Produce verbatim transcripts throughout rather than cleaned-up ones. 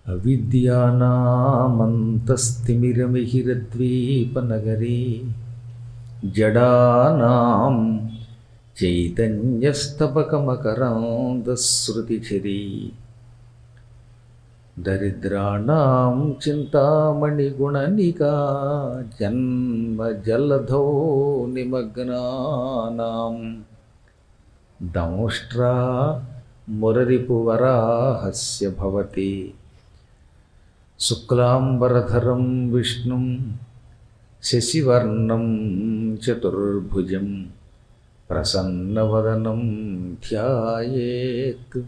అవిద్యానామంతస్తిమిరమిహిరద్వీపనగరీ జడానాం చైతన్యస్తబకమకరాంధశ్రుతిఝరీ దరిద్రాణాం చింతామణిగుణనికా జన్మజలధో నిమగ్నానాం దంష్ట్రా మురరిపువరాహస్య భవతి శుక్లాంబరధరం విష్ణుం శశివర్ణం చతుర్భుజం ప్రసన్నవదనం ధ్యాయేత్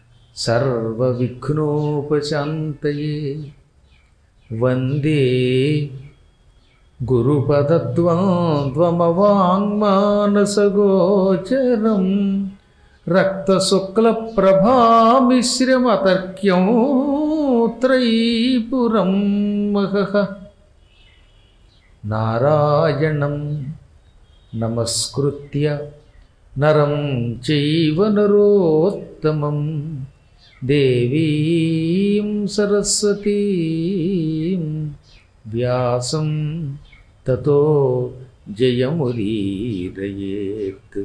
సర్వవిఘ్నోపశాంతయే. వందే గురుపదద్వంద్వమవాङ्మానసగోచరం రక్తశుక్లప్రభామిశ్రమతర్క్యం త్రైపురం మహః. నారాయణం నమస్కృత్య నరం చైవ నరోత్తమం దేవీం సరస్వతీం వ్యాసం తతో జయముదీరయేత్.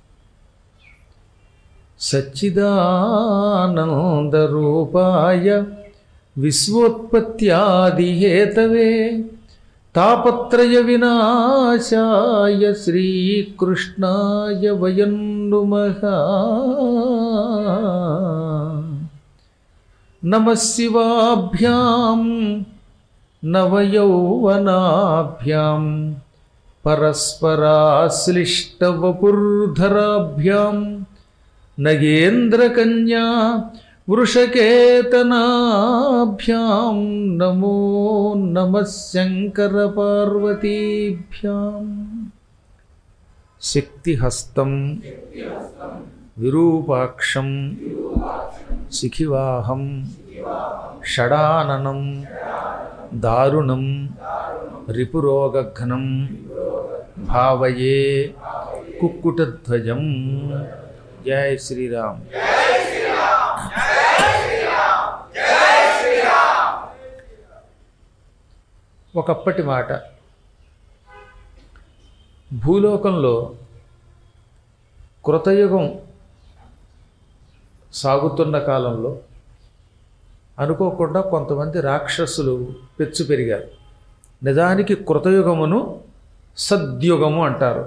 సచ్చిదానందరూపాయ విశ్వోత్పత్యాదిహేతవే తాపత్రయ వినాశాయ శ్రీకృష్ణాయ వయం నుమః. నమః శివాభ్యాం నవయౌవనాభ్యాం పరస్పరాశ్లిష్టవపుర్ధరాభ్యాం నగేంద్రకన్యా వృషకేతనాభ్యాం నమో నమః శంకరపార్వతీభ్యాం. శక్తిహస్తం విరూపాక్షం శిఖివాహం షడాననం దారుణం రిపురోగఘ్నం భావయే కుక్కుటధ్వజం. జై శ్రీరామ్. ఒకప్పటి మాట, భూలోకంలో కృతయుగం సాగుతున్న కాలంలో అనుకోకుండా కొంతమంది రాక్షసులు పెచ్చు పెరిగారు. నిజానికి కృతయుగమును సద్యుగము అంటారు.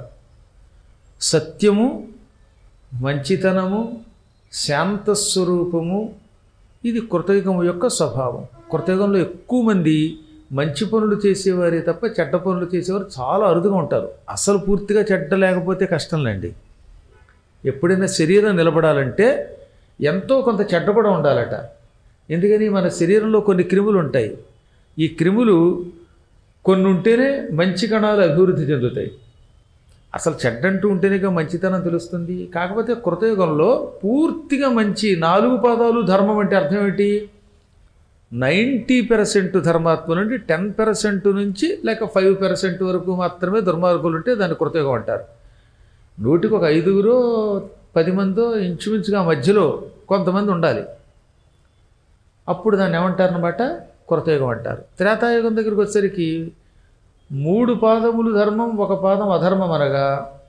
సత్యము, మంచితనము, శాంతస్వరూపము ఇది కృతయుగము యొక్క స్వభావం. కృతయుగంలో ఎక్కువ మంది మంచి పనులు చేసేవారే తప్ప చెడ్డ పనులు చేసేవారు చాలా అరుదుగా ఉంటారు. అసలు పూర్తిగా చెడ్డ లేకపోతే కష్టంలేండి. ఎప్పుడైనా శరీరం నిలబడాలంటే ఎంతో కొంత చెడ్డ కూడా ఉండాలట. ఎందుకని మన శరీరంలో కొన్ని క్రిములు ఉంటాయి. ఈ క్రిములు కొన్ని ఉంటేనే మంచి కణాలు అభివృద్ధి చెందుతాయి. అసలు చెడ్డంటూ ఉంటేనేగా మంచితనం తెలుస్తుంది. కాకపోతే కృతయుగంలో పూర్తిగా మంచి నాలుగు పాదాలు ధర్మం అంటే అర్థం ఏంటి? నైంటీ పర్సెంట్ ధర్మాత్మ నుండి టెన్ పర్సెంట్ నుంచి లేక ఫైవ్ పర్సెంట్ వరకు మాత్రమే దుర్మార్గులు ఉంటే దాన్ని కృతయుగం అంటారు. నూటికి ఒక ఐదుగురో పది మందో ఇంచుమించుగా మధ్యలో కొంతమంది ఉండాలి. అప్పుడు దాన్ని ఏమంటారన్నమాట? కృతయుగం అంటారు. త్రేతాయుగం దగ్గరికి వచ్చేసరికి మూడు పాదములు ధర్మం, ఒక పాదం అధర్మం అనగా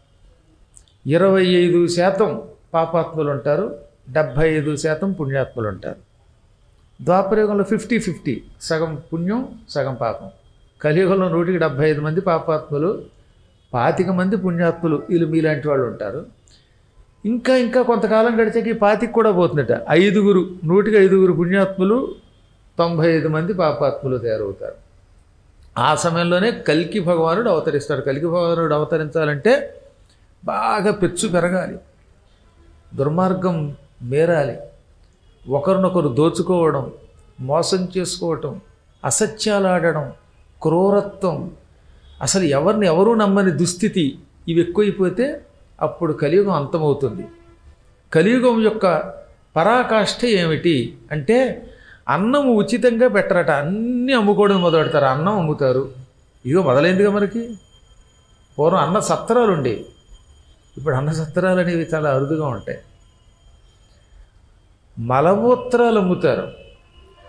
ఇరవై ఐదు శాతం పాపాత్ములు ఉంటారు, డెబ్భై ఐదు శాతం పుణ్యాత్ములు ఉంటారు. ద్వాపరయుగంలో ఫిఫ్టీ ఫిఫ్టీ, సగం పుణ్యం సగం పాపం. కలియుగంలో నూటికి డెబ్భై ఐదు మంది పాపాత్ములు, పాతిక మంది పుణ్యాత్ములు, వీళ్ళు మీలాంటి వాళ్ళు ఉంటారు. ఇంకా ఇంకా కొంతకాలం గడిచాక ఈ పాతిక కూడా పోతుందట. ఐదుగురు, నూటికి ఐదుగురు పుణ్యాత్ములు, తొంభై ఐదు మంది పాపాత్ములు తయారవుతారు. ఆ సమయంలోనే కల్కి భగవానుడు అవతరిస్తాడు. కల్కి భగవానుడు అవతరించాలంటే బాగా పెచ్చు పెరగాలి, దుర్మార్గం మేరాలి, ఒకరినొకరు దోచుకోవడం, మోసం చేసుకోవటం, అసత్యాలు ఆడడం, క్రూరత్వం, అసలు ఎవరిని ఎవరూ నమ్మని దుస్థితి ఇవి ఎక్కువైపోతే అప్పుడు కలియుగం అంతమవుతుంది. కలియుగం యొక్క పరాకాష్ఠ ఏమిటి అంటే అన్నం ఉచితంగా పెట్టరట. అన్నీ అమ్ముకోవడం మొదలు పెడతారు. అన్నం అమ్ముతారు. ఇదిగో మొదలైందిగా మనకి. పూర్వం అన్న సత్రాలు ఉండేవి, ఇప్పుడు అన్న సత్రాలు అనేవి చాలా అరుదుగా ఉంటాయి. మలమూత్రాలు అమ్ముతారు.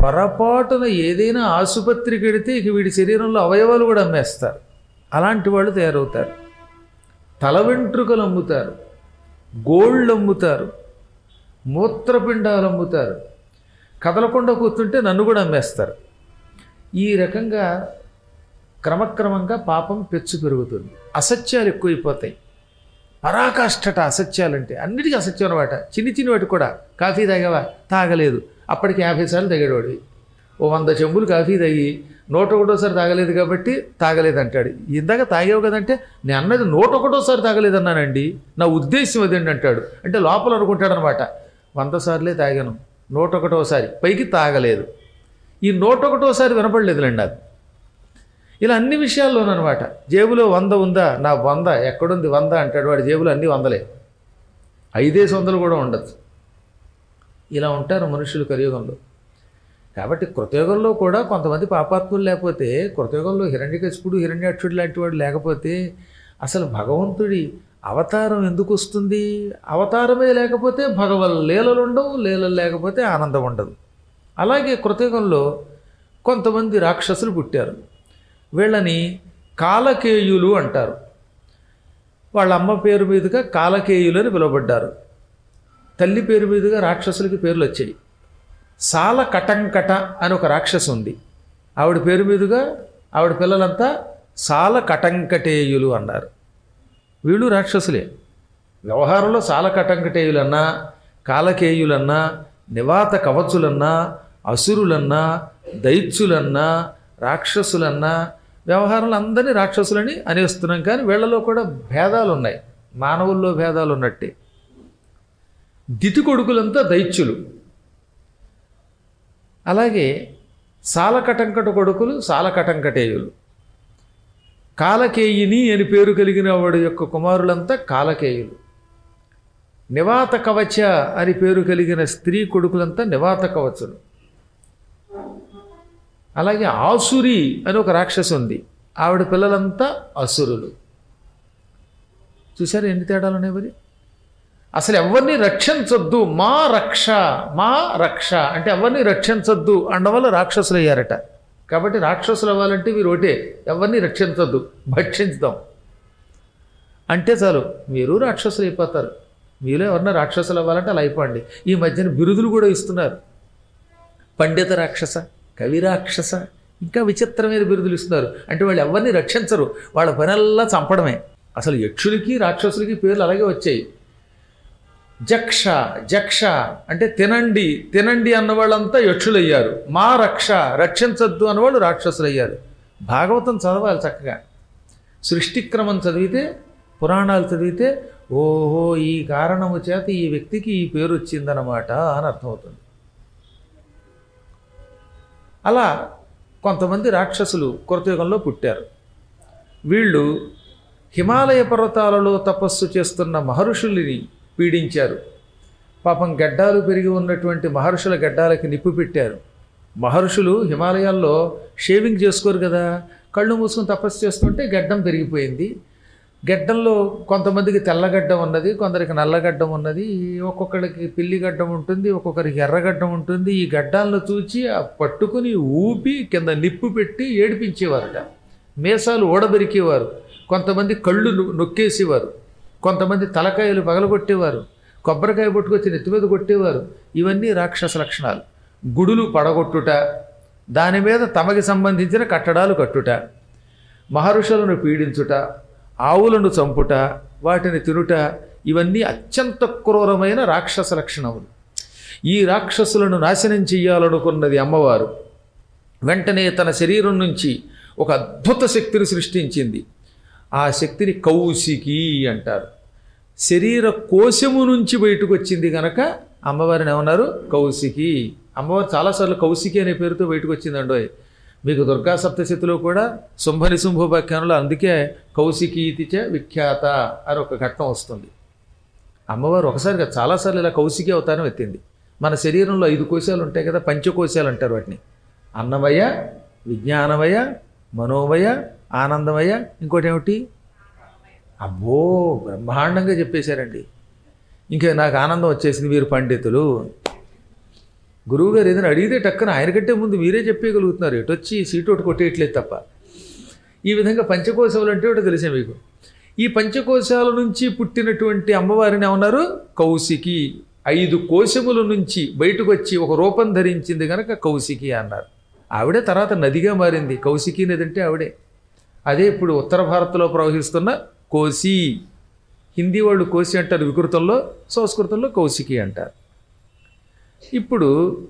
పొరపాటున ఏదైనా ఆసుపత్రికి వెడితే ఇక వీడి శరీరంలో అవయవాలు కూడా అమ్మేస్తారు. అలాంటి వాళ్ళు తయారవుతారు. తల వెంట్రుకలు అమ్ముతారు, గోళ్ళు అమ్ముతారు, మూత్రపిండాలు అమ్ముతారు. కదలకుండా కూర్చుంటే నన్ను కూడా అమ్మేస్తారు. ఈ రకంగా క్రమక్రమంగా పాపం పెచ్చు పెరుగుతుంది. అసత్యాలు ఎక్కువైపోతాయి. పరాకాష్ఠట అసత్యాలంటే అన్నిటికీ అసత్యం అనమాట. చిన్ని చిన్ని వాటి కూడా. కాఫీ తాగావా? తాగలేదు. అప్పటికి యాభై సార్లు తాగాడు. ఓ వంద చెంబులు కాఫీ తాగి నూట ఒకటోసారి తాగలేదు కాబట్టి తాగలేదు అంటాడు. ఇందాక తాగేవు కదంటే నేను అన్నది నూట ఒకటోసారి తాగలేదన్నానండి, నా ఉద్దేశం అదండి అంటాడు. అంటే లోపల అనుకుంటాడు అనమాట, వంద సార్లే తాగాను, నూట ఒకటోసారి పైకి తాగలేదు. ఈ నూట ఒకటోసారి వినపడలేదులేండి నాకు. ఇలా అన్ని విషయాల్లోనమాట. జేబులో వంద ఉందా? నా వంద ఎక్కడుంది వంద అంటాడు. వాడి జేబులో అన్నీ వందలే, ఐదేసి వందలు కూడా ఉండదు. ఇలా ఉంటారు మనుషులు కలియుగంలో. కాబట్టి కృతయుగంలో కూడా కొంతమంది పాపాత్ములు లేకపోతే, కృతయుగంలో హిరణ్యకశిపుడు హిరణ్యాక్షుడు లాంటి వాడు లేకపోతే అసలు భగవంతుడి అవతారం ఎందుకు వస్తుంది? అవతారమే లేకపోతే భగవన్ లీలలు ఉండవు, లీలలు లేకపోతే ఆనందం ఉండదు. అలాగే కృతయుగంలో కొంతమంది రాక్షసులు పుట్టారు. వీళ్ళని కాలకేయులు అంటారు. వాళ్ళ అమ్మ పేరు మీదుగా కాలకేయులు అని పిలువబడ్డారు. తల్లి పేరు మీదుగా రాక్షసులకి పేర్లు వచ్చాయి. సాల కటంకట అని ఒక రాక్షసు ఉంది. ఆవిడ పేరు మీదుగా ఆవిడ పిల్లలంతా సాల కటంకటేయులు అన్నారు. వీళ్ళు రాక్షసులే. వ్యవహారంలో సాల కటంకటేయులన్నా, కాలకేయులన్నా, నివాత కవచులన్నా, అసురులన్నా, దైత్యులన్నా, రాక్షసులన్నా వ్యవహారంలో అందరినీ రాక్షసులని అనేస్తున్నాం. కానీ వీళ్ళలో కూడా భేదాలు ఉన్నాయి. మానవుల్లో భేదాలు ఉన్నట్టే. దితి కొడుకులంతా దైత్యులు. అలాగే సాలకటంకట కొడుకులు సాలకటంకటేయులు. కాలకేయిని అని పేరు కలిగిన వాడి యొక్క కుమారులంతా కాలకేయులు. నివాత కవచ అని పేరు కలిగిన స్త్రీ కొడుకులంతా నివాత కవచులు. అలాగే ఆసురి అని ఒక రాక్షసు ఉంది. ఆవిడ పిల్లలంతా అసురులు. చూసారు ఎన్ని తేడాలు ఉన్నాయి మరి. అసలు ఎవరిని రక్షించొద్దు, మా రక్ష మా రక్ష అంటే ఎవరిని రక్షించొద్దు అండ వల్ల రాక్షసులు అయ్యారట. కాబట్టి రాక్షసులు అవ్వాలంటే మీరు ఒకటే, ఎవరిని రక్షించొద్దు, భక్షించుదాం అంటే చాలు మీరు రాక్షసులు అయిపోతారు. మీలో ఎవరన్నా రాక్షసులు అవ్వాలంటే అలా అయిపోండి. ఈ మధ్యన బిరుదులు కూడా ఇస్తున్నారు. పండిత రాక్షస, కవి రాక్షస, ఇంకా విచిత్రమైన బిరుదులు ఇస్తున్నారు. అంటే వాళ్ళు ఎవరిని రక్షించరు, వాళ్ళ పనల్లా చంపడమే. అసలు యక్షులకి రాక్షసులకి పేర్లు అలాగే వచ్చాయి. జక్ష జక్ష అంటే తినండి తినండి అన్నవాళ్ళంతా యక్షులయ్యారు. మా రక్ష రక్షించద్దు అన్నవాళ్ళు రాక్షసులు అయ్యారు. భాగవతం చదవాలి చక్కగా. సృష్టిక్రమం చదివితే, పురాణాలు చదివితే ఓహో ఈ కారణము చేత ఈ వ్యక్తికి ఈ పేరు వచ్చిందన్నమాట అని అర్థమవుతుంది. అలా కొంతమంది రాక్షసులు కృతయుగంలో పుట్టారు. వీళ్ళు హిమాలయ పర్వతాలలో తపస్సు చేస్తున్న మహర్షుల్ని పీడించారు. పాపం గడ్డాలు పెరిగి ఉన్నటువంటి మహర్షుల గడ్డాలకి నిప్పు పెట్టారు. మహర్షులు హిమాలయాల్లో షేవింగ్ చేసుకోరు కదా, కళ్ళు మూసుకొని తపస్సు చేస్తుంటే గడ్డం పెరిగిపోయింది. గడ్డంలో కొంతమందికి తెల్లగడ్డం ఉన్నది, కొందరికి నల్లగడ్డం ఉన్నది, ఒక్కొక్కరికి పిల్లి గడ్డం ఉంటుంది, ఒక్కొక్కరికి ఎర్రగడ్డం ఉంటుంది. ఈ గడ్డాలను చూచి పట్టుకుని ఊపి కింద నిప్పు పెట్టి ఏడిపించేవారట. మీసాలు ఓడబెరికేవారు. కొంతమంది కళ్ళు నొక్కేసేవారు. కొంతమంది తలకాయలు పగలగొట్టేవారు. కొబ్బరికాయ పట్టుకొచ్చి నెత్తి మీద కొట్టేవారు. ఇవన్నీ రాక్షస లక్షణాలు. గుడులు పడగొట్టుట, దాని మీద తమకి సంబంధించిన కట్టడాలు కట్టుట, మహర్షులను పీడించుట, ఆవులను చంపుట, వాటిని తినుట, ఇవన్నీ అత్యంత క్రూరమైన రాక్షస లక్షణములు. ఈ రాక్షసులను నాశనం చెయ్యాలనుకున్నది అమ్మవారు. వెంటనే తన శరీరం నుంచి ఒక అద్భుత శక్తిని సృష్టించింది. ఆ శక్తిని కౌశికి అంటారు. శరీర కోశము నుంచి బయటకు వచ్చింది కనుక అమ్మవారిని ఏమన్నారు? కౌశికి. అమ్మవారు చాలాసార్లు కౌశికి అనే పేరుతో బయటకు వచ్చిందండో. మీకు దుర్గా సప్తశతిలో కూడా శుంభని శుంభోపాఖ్యానంలో అందుకే కౌశికీతిచ విఖ్యాత అని ఒక ఘట్టం వస్తుంది. అమ్మవారు ఒకసారిగా చాలాసార్లు ఇలా కౌశికి అవతారం ఎత్తింది. మన శరీరంలో ఐదు కోశాలు ఉంటాయి కదా, పంచకోశాలు అంటారు వాటిని. అన్నమయ, విజ్ఞానమయ, మనోమయ, ఆనందమయ, ఇంకోటి ఏమిటి? అబ్బో బ్రహ్మాండంగా చెప్పేశారండి. ఇంకా నాకు ఆనందం వచ్చేసింది. వీరు పండితులు. గురువుగారు ఏదైనా అడిగితే టక్కన ఆయనకంటే ముందు మీరే చెప్పేయగలుగుతున్నారు, ఎటు వచ్చి సీటు ఒకటి కొట్టేయట్లేదు తప్ప. ఈ విధంగా పంచకోశాలు అంటే ఒకటి తెలిసే మీకు. ఈ పంచకోశాల నుంచి పుట్టినటువంటి అమ్మవారిని ఏమన్నారు? కౌశికి. ఐదు కోశముల నుంచి బయటకు వచ్చి ఒక రూపం ధరించింది కనుక కౌశికి అన్నారు. ఆవిడే తర్వాత నదిగా మారింది. కౌశికి నది అంటే ఆవిడే. అదే ఇప్పుడు ఉత్తర భారత్లో ప్రవహిస్తున్న కోసి. హిందీ వాళ్ళు కోసి అంటారు వికృతంలో, సంస్కృతంలో కౌశికి అంటారు. ఇప్పుడు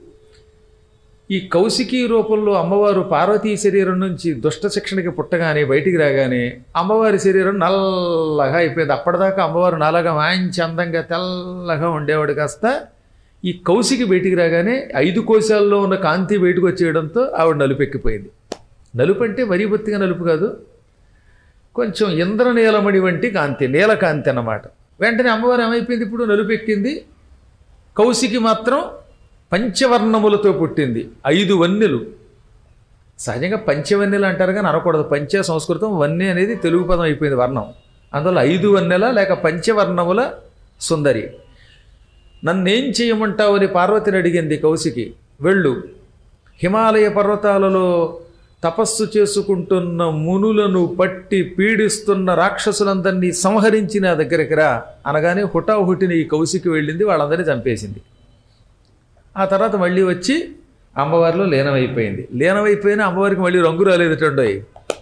ఈ కౌశికీ రూపంలో అమ్మవారు పార్వతీ శరీరం నుంచి దుష్ట శిక్షణకి పుట్టగానే బయటికి రాగానే అమ్మవారి శరీరం నల్లగా అయిపోయింది. అప్పటిదాకా అమ్మవారు నల్లగా మంచి అందంగా తెల్లగా ఉండేవాడు కాస్త ఈ కౌశికి బయటికి రాగానే ఐదు కోశాల్లో ఉన్న కాంతి బయటకు వచ్చేయడంతో ఆవిడ నలుపెక్కిపోయింది. నలుపు అంటే మరీ బొత్తిగా నలుపు కాదు, కొంచెం ఇంద్రనీలమణి వంటి కాంతి, నీలకాంతి అన్నమాట. వెంటనే అమ్మవారు ఏమైపోయింది? ఇప్పుడు నలుపెక్కింది. కౌశికి మాత్రం పంచవర్ణములతో పుట్టింది. ఐదు వన్నెలు. సహజంగా పంచవన్నెలు అంటారు కానీ అనకూడదు. పంచ సంస్కృతం, వన్నె అనేది తెలుగు పదం అయిపోయింది వర్ణం. అందువల్ల ఐదు వన్నెల లేక పంచవర్ణముల సుందరి. నన్నేం చేయమంటావు అని పార్వతిని అడిగింది కౌశికి. వెళ్ళు, హిమాలయ పర్వతాలలో తపస్సు చేసుకుంటున్న మునులను పట్టి పీడిస్తున్న రాక్షసులందరినీ సంహరించి నా దగ్గరికి రా అనగానే హుటాహుటిని ఈ కౌశికి వెళ్ళింది, వాళ్ళందరినీ చంపేసింది. ఆ తర్వాత మళ్ళీ వచ్చి అమ్మవారిలో లీనమైపోయింది. లీనమైపోయిన అమ్మవారికి మళ్ళీ రంగు రాలేదటండోయ్.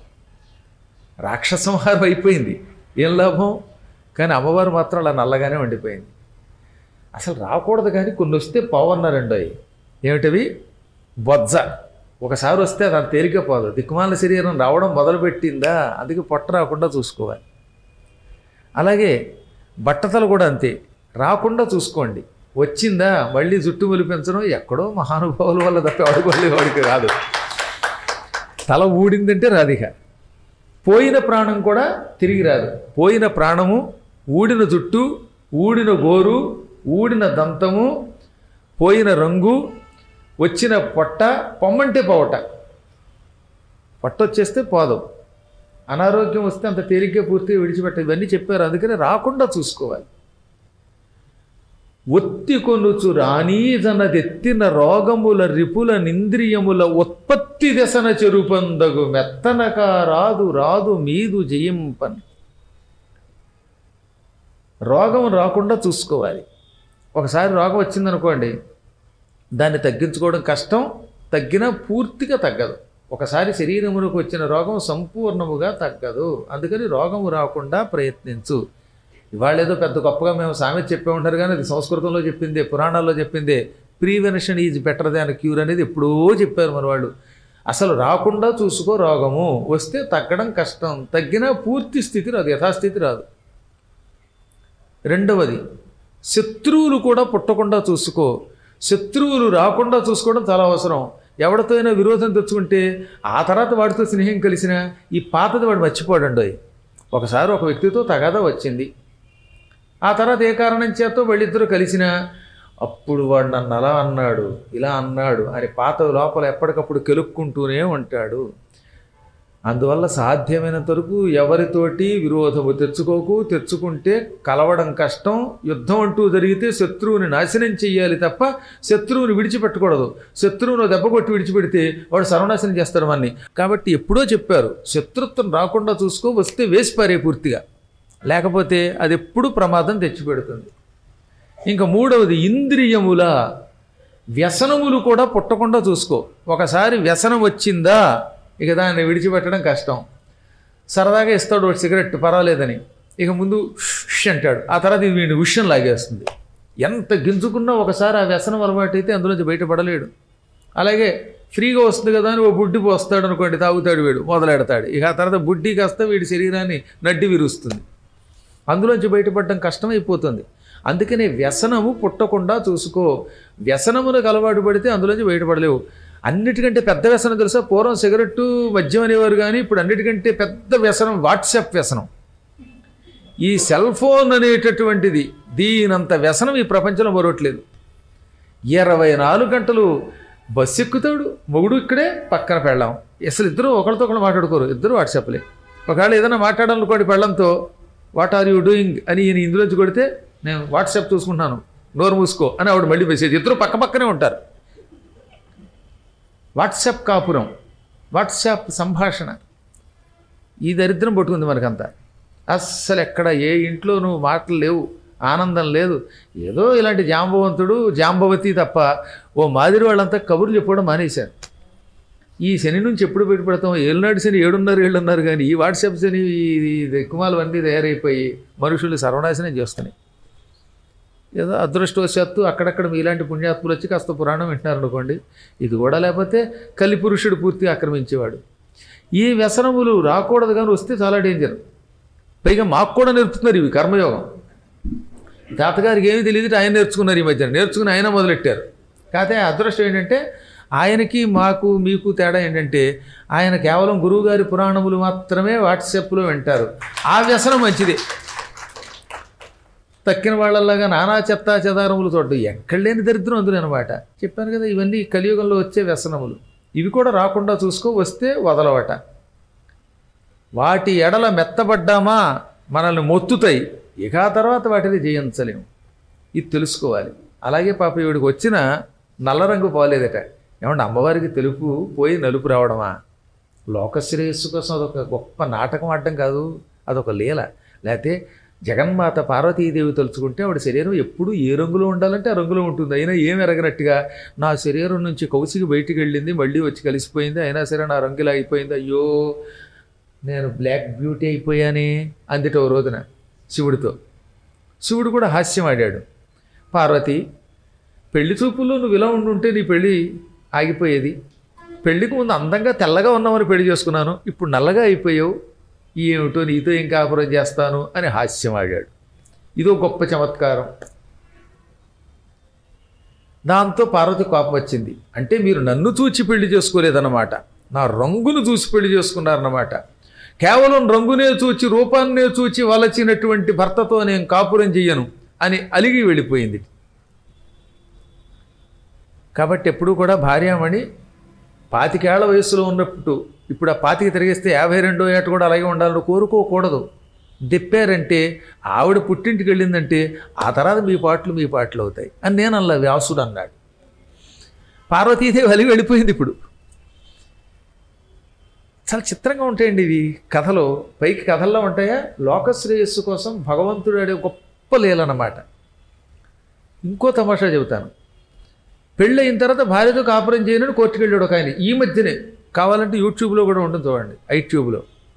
రాక్షసంహారం అయిపోయింది, ఏం లాభం? కానీ అమ్మవారు మాత్రం అలా నల్లగానే ఉండిపోయింది. అసలు రాకూడదు కానీ కొన్ని వస్తే పోవన్నారండోయ్. ఏమిటవి? బొజ్జ. ఒకసారి వస్తే అది తేలిక పోదు. దిక్కుమాల శరీరం రావడం మొదలుపెట్టిందా, అందుకే పొట్ట రాకుండా చూసుకోవాలి. అలాగే బట్టతలు కూడా అంతే, రాకుండా చూసుకోండి. వచ్చిందా మళ్ళీ జుట్టు మొలిపించడం ఎక్కడో మహానుభావుల వల్ల తప్ప అడుగులే వాడికి రాదు. తల ఊడిందంటే రాదిక. పోయిన ప్రాణం కూడా తిరిగి రాదు. పోయిన ప్రాణము, ఊడిన జుట్టు, ఊడిన గోరు, ఊడిన దంతము, పోయిన రంగు, వచ్చిన పొట్ట, పొమ్మంటే పోవట. పొట్ట వచ్చేస్తే పోదు. అనారోగ్యం వస్తే అంత తేలిగ్గా పూర్తిగా విడిచిపెట్టదు. ఇవన్నీ చెప్పారు. అందుకని రాకుండా చూసుకోవాలి. ఒత్తి కొనుచు రాణీజనదెత్తిన రోగముల రిపుల నింద్రియముల ఉత్పత్తి దశన చెరుపందగు మెత్తనక రాదు రాదు మీదు జయింపన్. రోగం రాకుండా చూసుకోవాలి. ఒకసారి రోగం వచ్చిందనుకోండి, దాన్ని తగ్గించుకోవడం కష్టం, తగ్గినా పూర్తిగా తగ్గదు. ఒకసారి శరీరమునకు వచ్చిన రోగం సంపూర్ణముగా తగ్గదు. అందుకని రోగము రాకుండా ప్రయత్నించు. ఇవాళ ఏదో పెద్ద గొప్పగా మేము సామెత చెప్పే ఉంటారు కానీ అది సంస్కృతంలో చెప్పిందే, పురాణాల్లో చెప్పిందే. Prevention is better than cure అనేది ఎప్పుడో చెప్పారు మన వాళ్ళు. అసలు రాకుండా చూసుకో. రోగము వస్తే తగ్గడం కష్టం, తగ్గినా పూర్తి స్థితి రాదు, యథాస్థితి రాదు. రెండవది, శత్రువులు కూడా పుట్టకుండా చూసుకో. శత్రువులు రాకుండా చూసుకోవడం చాలా అవసరం. ఎవరితో అయినా విరోధం తెచ్చుకుంటే ఆ తర్వాత వాడితో స్నేహం కలిసినా ఈ పాతది వాడు మర్చిపోడండి. ఒకసారి ఒక వ్యక్తితో తగాదా వచ్చింది, ఆ తర్వాత ఏ కారణం చేతో వాళ్ళిద్దరూ కలిసినా అప్పుడు వాడు నన్ను అలా అన్నాడు, ఇలా అన్నాడు అని పాత లోపల ఎప్పటికప్పుడు కెలుక్కుంటూనే ఉంటాడు. అందువల్ల సాధ్యమైనంత వరకు ఎవరితోటి విరోధము తెచ్చుకోకు. తెచ్చుకుంటే కలవడం కష్టం. యుద్ధం అంటూ జరిగితే శత్రువుని నాశనం చెయ్యాలి తప్ప శత్రువుని విడిచిపెట్టకూడదు. శత్రువును దెబ్బ కొట్టి విడిచిపెడితే వాడు సర్వనాశనం చేస్తాడు మనని. కాబట్టి ఎప్పుడో చెప్పారు, శత్రుత్వం రాకుండా చూసుకో. వస్తే వేసి పారే పూర్తిగా, లేకపోతే అది ఎప్పుడు ప్రమాదం తెచ్చిపెడుతుంది. ఇంకా మూడవది, ఇంద్రియముల వ్యసనములు కూడా పుట్టకుండా చూసుకో. ఒకసారి వ్యసనం వచ్చిందా ఇక దాన్ని విడిచిపెట్టడం కష్టం. సరదాగా ఇస్తాడు వాడు సిగరెట్, పర్వాలేదని, ఇక ముందు ష్ అంటాడు, ఆ తర్వాత ఇది వీడిని విషయం లాగేస్తుంది. ఎంత గింజుకున్నా ఒకసారి ఆ వ్యసనం అలవాటు అయితే అందులోంచి బయటపడలేడు. అలాగే ఫ్రీగా వస్తుంది కదా అని ఓ బుడ్డి పోస్తాడు అనుకోండి, తాగుతాడు వీడు, మొదలెడతాడు. ఇక ఆ తర్వాత బుడ్డి కాస్త వీడి శరీరాన్ని నడ్డి విరుస్తుంది. అందులోంచి బయటపడడం కష్టమైపోతుంది. అందుకనే వ్యసనము పుట్టకుండా చూసుకో. వ్యసనములకు అలవాటు పడితే అందులోంచి బయటపడలేవు. అన్నిటికంటే పెద్ద వ్యసనం తెలుసా? పూర్వం సిగరెట్టు, మద్యం అనేవారు, కానీ ఇప్పుడు అన్నిటికంటే పెద్ద వ్యసనం వాట్సాప్ వ్యసనం. ఈ సెల్ ఫోన్ అనేటటువంటిది, దీనంత వ్యసనం ఈ ప్రపంచంలో మరొట్లేదు. ఇరవై నాలుగు గంటలు బస్సు ఎక్కుతాడు మొగుడు, ఇక్కడే పక్కన పెళ్ళాం, అసలు ఇద్దరు ఒకరితో ఒకరు మాట్లాడుకోరు, ఇద్దరు వాట్సాప్లే. ఒకవేళ ఏదైనా మాట్లాడాలనుకోండి పెళ్ళంతో, వాట్ ఆర్ యూ డూయింగ్ అని ఈయన ఇందులోంచి కొడితే నేను వాట్సాప్ చూసుకుంటున్నాను, నోరు మూసుకో అని ఆవిడ మళ్ళీ మెసేజ్. ఇద్దరు పక్క పక్కనే ఉంటారు. వాట్సాప్ కాపురం, వాట్సాప్ సంభాషణ, ఈ దరిద్రం పట్టుకుంది మనకంతా. అస్సలు ఎక్కడ ఏ ఇంట్లోనూ మాటలు లేవు, ఆనందం లేదు. ఏదో ఇలాంటి జాంబవంతుడు జాంబవతి తప్ప ఓ మాదిరి వాళ్ళంతా కబుర్లు చెప్పడం మానేశారు. ఈ శని నుంచి ఎప్పుడు బయటపడతాం? ఏళ్ళనాడు శని ఏడున్నర ఏళ్ళు ఉన్నారు, కానీ ఈ వాట్సాప్ శని ఈ దిక్కుమాలు అన్నీ తయారైపోయి మనుషులు సర్వనాశనం చేస్తున్నాయి. ఏదో అదృష్టవశాత్తు అక్కడక్కడ మీలాంటి పుణ్యాత్ములు వచ్చి కాస్త పురాణం వింటున్నారనుకోండి, ఇది కూడా లేకపోతే కలిపురుషుడు పూర్తిగా ఆక్రమించేవాడు. ఈ వ్యసనములు రాకూడదు, కానీ వస్తే చాలా డేంజర్. పైగా మాకు కూడా నేర్పుతున్నారు ఇవి కర్మయోగం. తాతగారికి ఏమీ తెలియదు, ఆయన నేర్చుకున్నారు ఈ మధ్యన, నేర్చుకుని ఆయన మొదలెట్టారు. కాకపోతే అదృష్టం ఏంటంటే ఆయనకి మాకు మీకు తేడా ఏంటంటే ఆయన కేవలం గురువుగారి పురాణములు మాత్రమే వాట్సాప్లో వింటారు. ఆ వ్యసనం మంచిది. తక్కిన వాళ్ళలాగా నానా చెత్తా చెదారములు చూడడం ఎక్కడ లేని దరిద్రం అందులో అనమాట. చెప్పాను కదా, ఇవన్నీ కలియుగంలో వచ్చే వ్యసనములు. ఇవి కూడా రాకుండా చూసుకో, వస్తే వదలవట. వాటి ఎడల మెత్తబడ్డామా మనల్ని మొత్తుతాయి, ఇక ఆ తర్వాత వాటిని జయించలేము. ఇది తెలుసుకోవాలి. అలాగే పాప ఈవిడికి వచ్చిన నల్ల రంగు పోలేదట. ఏమంటే అమ్మవారికి తెలుపు పోయి నలుపు రావడమా? లోకశ్రేయస్సు కోసం అదొక గొప్ప నాటకం ఆడటం కాదు, అదొక లీల. లేకపోతే జగన్మాత పార్వతీదేవి తలుచుకుంటే ఆవిడ శరీరం ఎప్పుడు ఏ రంగులో ఉండాలంటే ఆ రంగులో ఉంటుంది. అయినా ఏం ఎరగనట్టుగా నా శరీరం నుంచి కౌసికి బయటికి వెళ్ళింది, మళ్ళీ వచ్చి కలిసిపోయింది, అయినా సరే నా రంగులా అయిపోయింది, అయ్యో నేను బ్లాక్ బ్యూటీ అయిపోయానే అందుట ఓ రోజున శివుడితో. శివుడు కూడా హాస్యం ఆడాడు. పార్వతి, పెళ్లి చూపుల్లో నువ్వు ఇలా ఉండుంటే నీ పెళ్ళి ఆగిపోయేది. పెళ్లికి ముందు అందంగా తెల్లగా ఉన్నామని పెళ్లి చేసుకున్నాను, ఇప్పుడు నల్లగా అయిపోయావు, ఏమిటో నీతో ఏం కాపురం చేస్తాను అని హాస్యం ఆడాడు. ఇదో గొప్ప చమత్కారం. దాంతో పార్వతి కోపం వచ్చింది. అంటే మీరు నన్ను చూచి పెళ్లి చేసుకోలేదన్నమాట, నా రంగును చూసి పెళ్లి చేసుకున్నారన్నమాట. కేవలం రంగునే చూచి రూపాన్నే చూచి వలచినటువంటి భర్తతో నేను కాపురం చెయ్యను అని అలిగి వెళ్ళిపోయింది. కాబట్టి ఎప్పుడు కూడా భార్యామణి పాతికేళ్ల వయస్సులో ఉన్నప్పుడు ఇప్పుడు ఆ పాతికి తిరిగేస్తే యాభై రెండో ఏట కూడా అలాగే ఉండాలని కోరుకోకూడదు. దిప్పారంటే ఆవిడ పుట్టింటికి వెళ్ళిందంటే ఆ తర్వాత మీ పాటలు మీ పాటలు అవుతాయి అని నేను అలా వ్యాసుడు అన్నాడు. పార్వతీదేవి అలిగి వెళ్ళిపోయింది. ఇప్పుడు చాలా చిత్రంగా ఉంటాయండి ఇవి కథలు. పైకి కథల్లో ఉంటాయా, లోకశ్రేయస్సు కోసం భగవంతుడు ఆడే గొప్ప లీలన్నమాట. ఇంకో తమాషా చెబుతాను. పెళ్ళి అయిన తర్వాత భార్యతో కాపురం చేయనని కోర్టుకు వెళ్ళాడు ఒక ఆయన. ఈ మధ్యనే కావాలంటే యూట్యూబ్లో కూడా ఉంటుంది చూడండి, ఐట్యూబ్లో.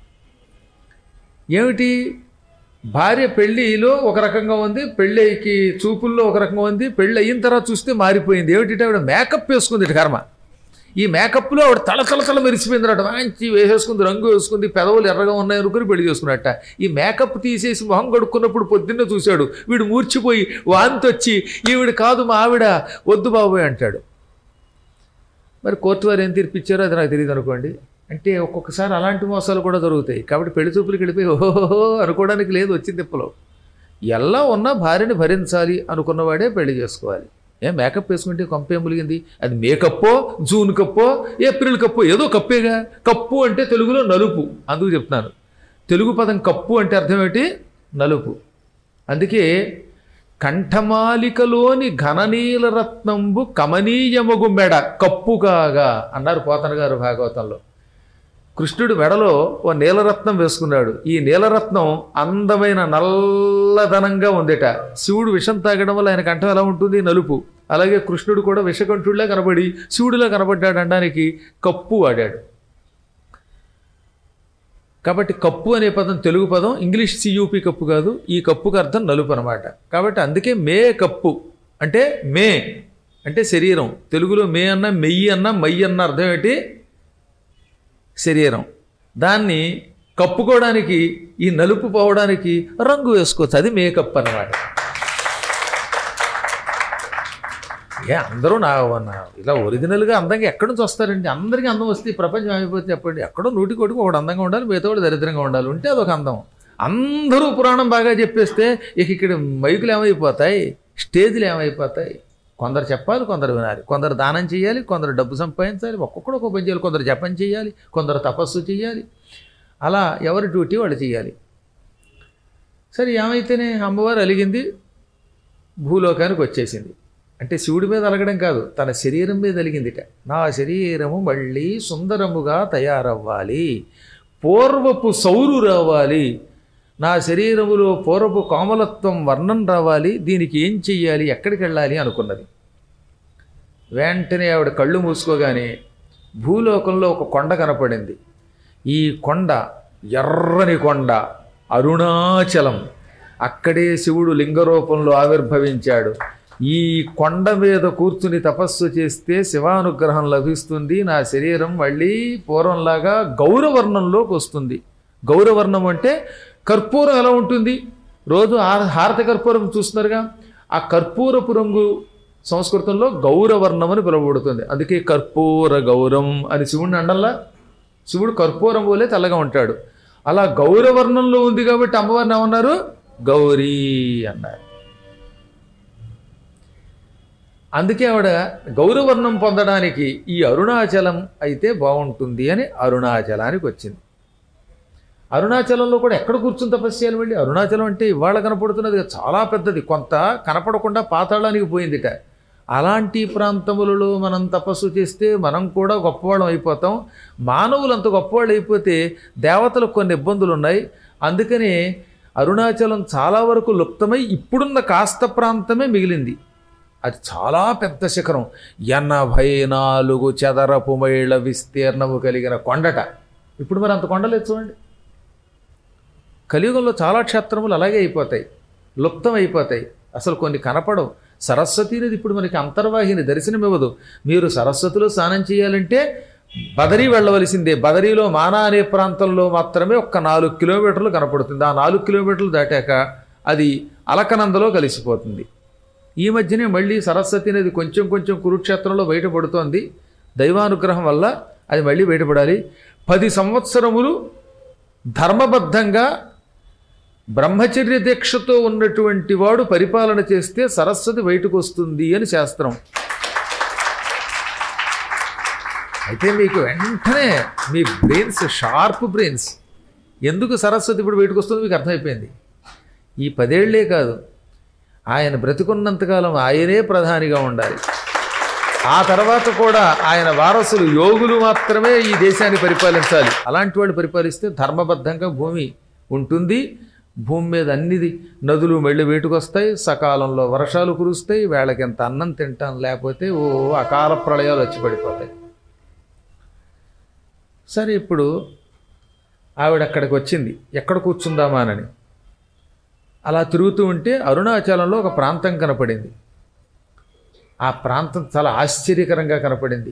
ఏమిటి, భార్య పెళ్ళిలో ఒక రకంగా ఉంది, పెళ్ళికి చూపుల్లో ఒక రకంగా ఉంది, పెళ్ళి అయిన తర్వాత చూస్తే మారిపోయింది. ఏమిటి, ఆవిడ మేకప్ వేసుకుంది. ఇటు కర్మ, ఈ మేకప్లో ఆవిడ తల తల తల మెరిసిపోయింది అట. మంచి వేసేసుకుంది, రంగు వేసుకుంది, పెదవులు ఎర్రగా ఉన్నాయి అనుకుని పెళ్లి చేసుకున్నట్ట. ఈ మేకప్ తీసేసి మొహం కడుక్కున్నప్పుడు పొద్దున్నే చూశాడు, వీడు మూర్చిపోయి వాంతి వచ్చి ఈవిడ కాదు మా ఆవిడ, వద్దు బాబోయ్ అంటాడు. మరి కోర్టు వారు ఏం తీర్పిచ్చారో అది నాకు తెలియదు అనుకోండి. అంటే ఒక్కొక్కసారి అలాంటి మోసాలు కూడా జరుగుతాయి. కాబట్టి పెళ్లి చూపులకి వెళ్ళిపోయి ఓహోహో అనుకోవడానికి లేదు వచ్చి తిప్పలో. ఎలా ఉన్నా భార్యని భరించాలి అనుకున్నవాడే పెళ్లి చేసుకోవాలి. ఏ మేకప్ వేసుకుంటే కొంపేం ములిగింది? అది మేకప్పో, జూన్ కప్పో, ఏప్రిల్ కప్పో, ఏదో కప్పేగా. కప్పు అంటే తెలుగులో నలుపు, అందుకు చెప్తున్నాను. తెలుగు పదం కప్పు అంటే అర్థం ఏంటి? నలుపు. అందుకే కంఠమాలికలోని ఘననీల రత్నంబు కమనీయమగు మెడ కప్పుగాగా అన్నారు పోతన గారు భాగవతంలో. కృష్ణుడు మెడలో ఓ నీలరత్నం వేసుకున్నాడు. ఈ నీలరత్నం అందమైన నల్లదనంగా ఉందిట. శివుడు విషం తాగడం వల్ల ఆయన కంఠం ఎలా ఉంటుంది? నలుపు. అలాగే కృష్ణుడు కూడా విషకంఠుడిలా కనబడి శివుడిలా కనబడ్డాడు అనడానికి కప్పు వాడాడు. కాబట్టి కప్పు అనే పదం తెలుగు పదం, ఇంగ్లీష్ సియూపి కప్పు కాదు. ఈ కప్పుకు అర్థం నలుపు అనమాట. కాబట్టి అందుకే మే కప్పు అంటే మే అంటే శరీరం. తెలుగులో మే అన్న, మెయ్యి అన్న, మయ్యి అన్న అర్థం ఏంటి? శరీరం. దాన్ని కప్పుకోవడానికి, ఈ నలుపు పోవడానికి రంగు వేసుకోవచ్చు. అది మేకప్ అన్నమాట. ఏ అందరూ నా ఇలా ఒరిజినల్గా అందంగా ఎక్కడి నుంచి వస్తారండి? అందరికీ అందం వస్తే ఈ ప్రపంచం అయిపోతే చెప్పండి. ఎక్కడో నూటి కోటికి ఒకటి అందంగా ఉండాలి, మిగతా కూడా దరిద్రంగా ఉండాలి. ఉంటే అదొక అందం. అందరూ పురాణం బాగా చెప్పేస్తే ఇక ఇక్కడ మైకులు ఏమైపోతాయి, స్టేజ్లు ఏమైపోతాయి. కొందరు చెప్పాలి, కొందరు వినాలి, కొందరు దానం చేయాలి, కొందరు డబ్బు సంపాదించాలి, ఒక్కొక్కడు ఒక్కొక్క పని చేయాలి, కొందరు జపం చేయాలి, కొందరు తపస్సు చేయాలి. అలా ఎవరి డ్యూటీ వాళ్ళు చేయాలి. సరే ఏమైతేనే అమ్మవారు అలిగింది, భూలోకానికి వచ్చేసింది. అంటే శివుడి మీద అలగడం కాదు, తన శరీరం మీద అలిగిందిట. నా శరీరము మళ్ళీ సుందరముగా తయారవ్వాలి, పూర్వపు సౌరు రావాలి, నా శరీరములో పూర్వపు కోమలత్వం వర్ణం రావాలి, దీనికి ఏం చెయ్యాలి, ఎక్కడికి వెళ్ళాలి అనుకున్నది. వెంటనే ఆవిడ కళ్ళు మూసుకోగానే భూలోకంలో ఒక కొండ కనపడింది. ఈ కొండ ఎర్రని కొండ, అరుణాచలం. అక్కడే శివుడు లింగరూపంలో ఆవిర్భవించాడు. ఈ కొండ మీద కూర్చుని తపస్సు చేస్తే శివానుగ్రహం లభిస్తుంది, నా శరీరం మళ్ళీ పూర్వంలాగా గౌరవర్ణంలోకి వస్తుంది. గౌరవర్ణం అంటే కర్పూరం ఎలా ఉంటుంది, రోజు హారత కర్పూరం చూస్తున్నారుగా, ఆ కర్పూరపు రంగు సంస్కృతంలో గౌరవర్ణం అని పిలువబడుతుంది. అందుకే కర్పూర గౌరం అని శివుడిని అండల్లా. శివుడు కర్పూరం పోలే తెల్లగా ఉంటాడు. అలా గౌరవర్ణంలో ఉంది కాబట్టి అమ్మవారిని ఏమన్నారు, గౌరీ అన్నారు. అందుకే ఆవిడ గౌరవర్ణం పొందడానికి ఈ అరుణాచలం అయితే బాగుంటుంది అని అరుణాచలానికి వచ్చింది. అరుణాచలంలో కూడా ఎక్కడ కూర్చుని తపస్సు చేయాలి వెళ్ళి? అరుణాచలం అంటే ఇవాళ కనపడుతున్నది చాలా పెద్దది, కొంత కనపడకుండా పాతాళానికి పోయిందిట. అలాంటి ప్రాంతములలో మనం తపస్సు చేస్తే మనం కూడా గొప్పవాళ్ళం అయిపోతాం. మానవులు అంత గొప్పవాళ్ళు అయిపోతే దేవతలకు కొన్ని ఇబ్బందులు ఉన్నాయి. అందుకని అరుణాచలం చాలా వరకు లుప్తమై ఇప్పుడున్న కాస్త ప్రాంతమే మిగిలింది. అది చాలా పెద్ద శిఖరం, ఎనభై నాలుగు చదరపు మైళ్ళ విస్తీర్ణము కలిగిన కొండట. ఇప్పుడు మరి అంత కొండలేదు చూడండి. కలియుగంలో చాలా క్షేత్రములు అలాగే అయిపోతాయి, లుప్తం అయిపోతాయి, అసలు కొన్ని కనపడవు. సరస్వతి నది ఇప్పుడు మనకి అంతర్వాహిని దర్శనమివ్వదు. మీరు సరస్వతిలో స్నానం చేయాలంటే బదరీ వెళ్ళవలసిందే. బదరీలో మానా అనే ప్రాంతంలో మాత్రమే ఒక్క నాలుగు కిలోమీటర్లు కనపడుతుంది. ఆ నాలుగు కిలోమీటర్లు దాటాక అది అలకనందలో కలిసిపోతుంది. ఈ మధ్యనే మళ్ళీ సరస్వతి నది కొంచెం కొంచెం కురుక్షేత్రంలో బయటపడుతోంది. దైవానుగ్రహం వల్ల అది మళ్ళీ బయటపడాలి. పది సంవత్సరములు ధర్మబద్ధంగా బ్రహ్మచర్య దీక్షతో ఉన్నటువంటి వాడు పరిపాలన చేస్తే సరస్వతి బయటకు వస్తుంది అని శాస్త్రం. అయితే మీకు వెంటనే మీ బ్రెయిన్స్, షార్ప్ బ్రెయిన్స్, ఎందుకు సరస్వతి ఇప్పుడు బయటకు వస్తుంది మీకు అర్థమైపోయింది. ఈ పదేళ్లే కాదు, ఆయన బ్రతికున్నంతకాలం ఆయనే ప్రధానిగా ఉండాలి. ఆ తర్వాత కూడా ఆయన వారసులు యోగులు మాత్రమే ఈ దేశాన్ని పరిపాలించాలి. అలాంటి వాళ్ళు పరిపాలిస్తే ధర్మబద్ధంగా భూమి ఉంటుంది. భూమి మీద అన్నిది నదులు మళ్ళీ వేటుకు వస్తాయి, సకాలంలో వర్షాలు కురుస్తాయి, వేళకింత అన్నం తింటాం, లేకపోతే ఓ అకాల ప్రళయాలు వచ్చి పడిపోతాయి. సరే, ఇప్పుడు ఆవిడ అక్కడికి వచ్చింది, ఎక్కడ కూర్చుందామానని. అలా తిరుగుతూ ఉంటే అరుణాచలంలో ఒక ప్రాంతం కనపడింది. ఆ ప్రాంతం చాలా ఆశ్చర్యకరంగా కనపడింది.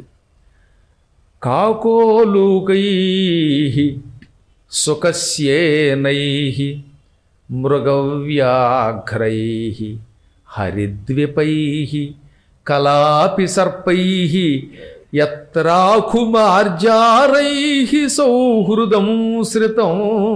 కాకోలూకై సుఖస్యేనై మృగవ్యాఘ్రై హరిద్విపై కలాపి సర్పై యత్రాఖుమార్జారై సౌహృదం శ్రితం.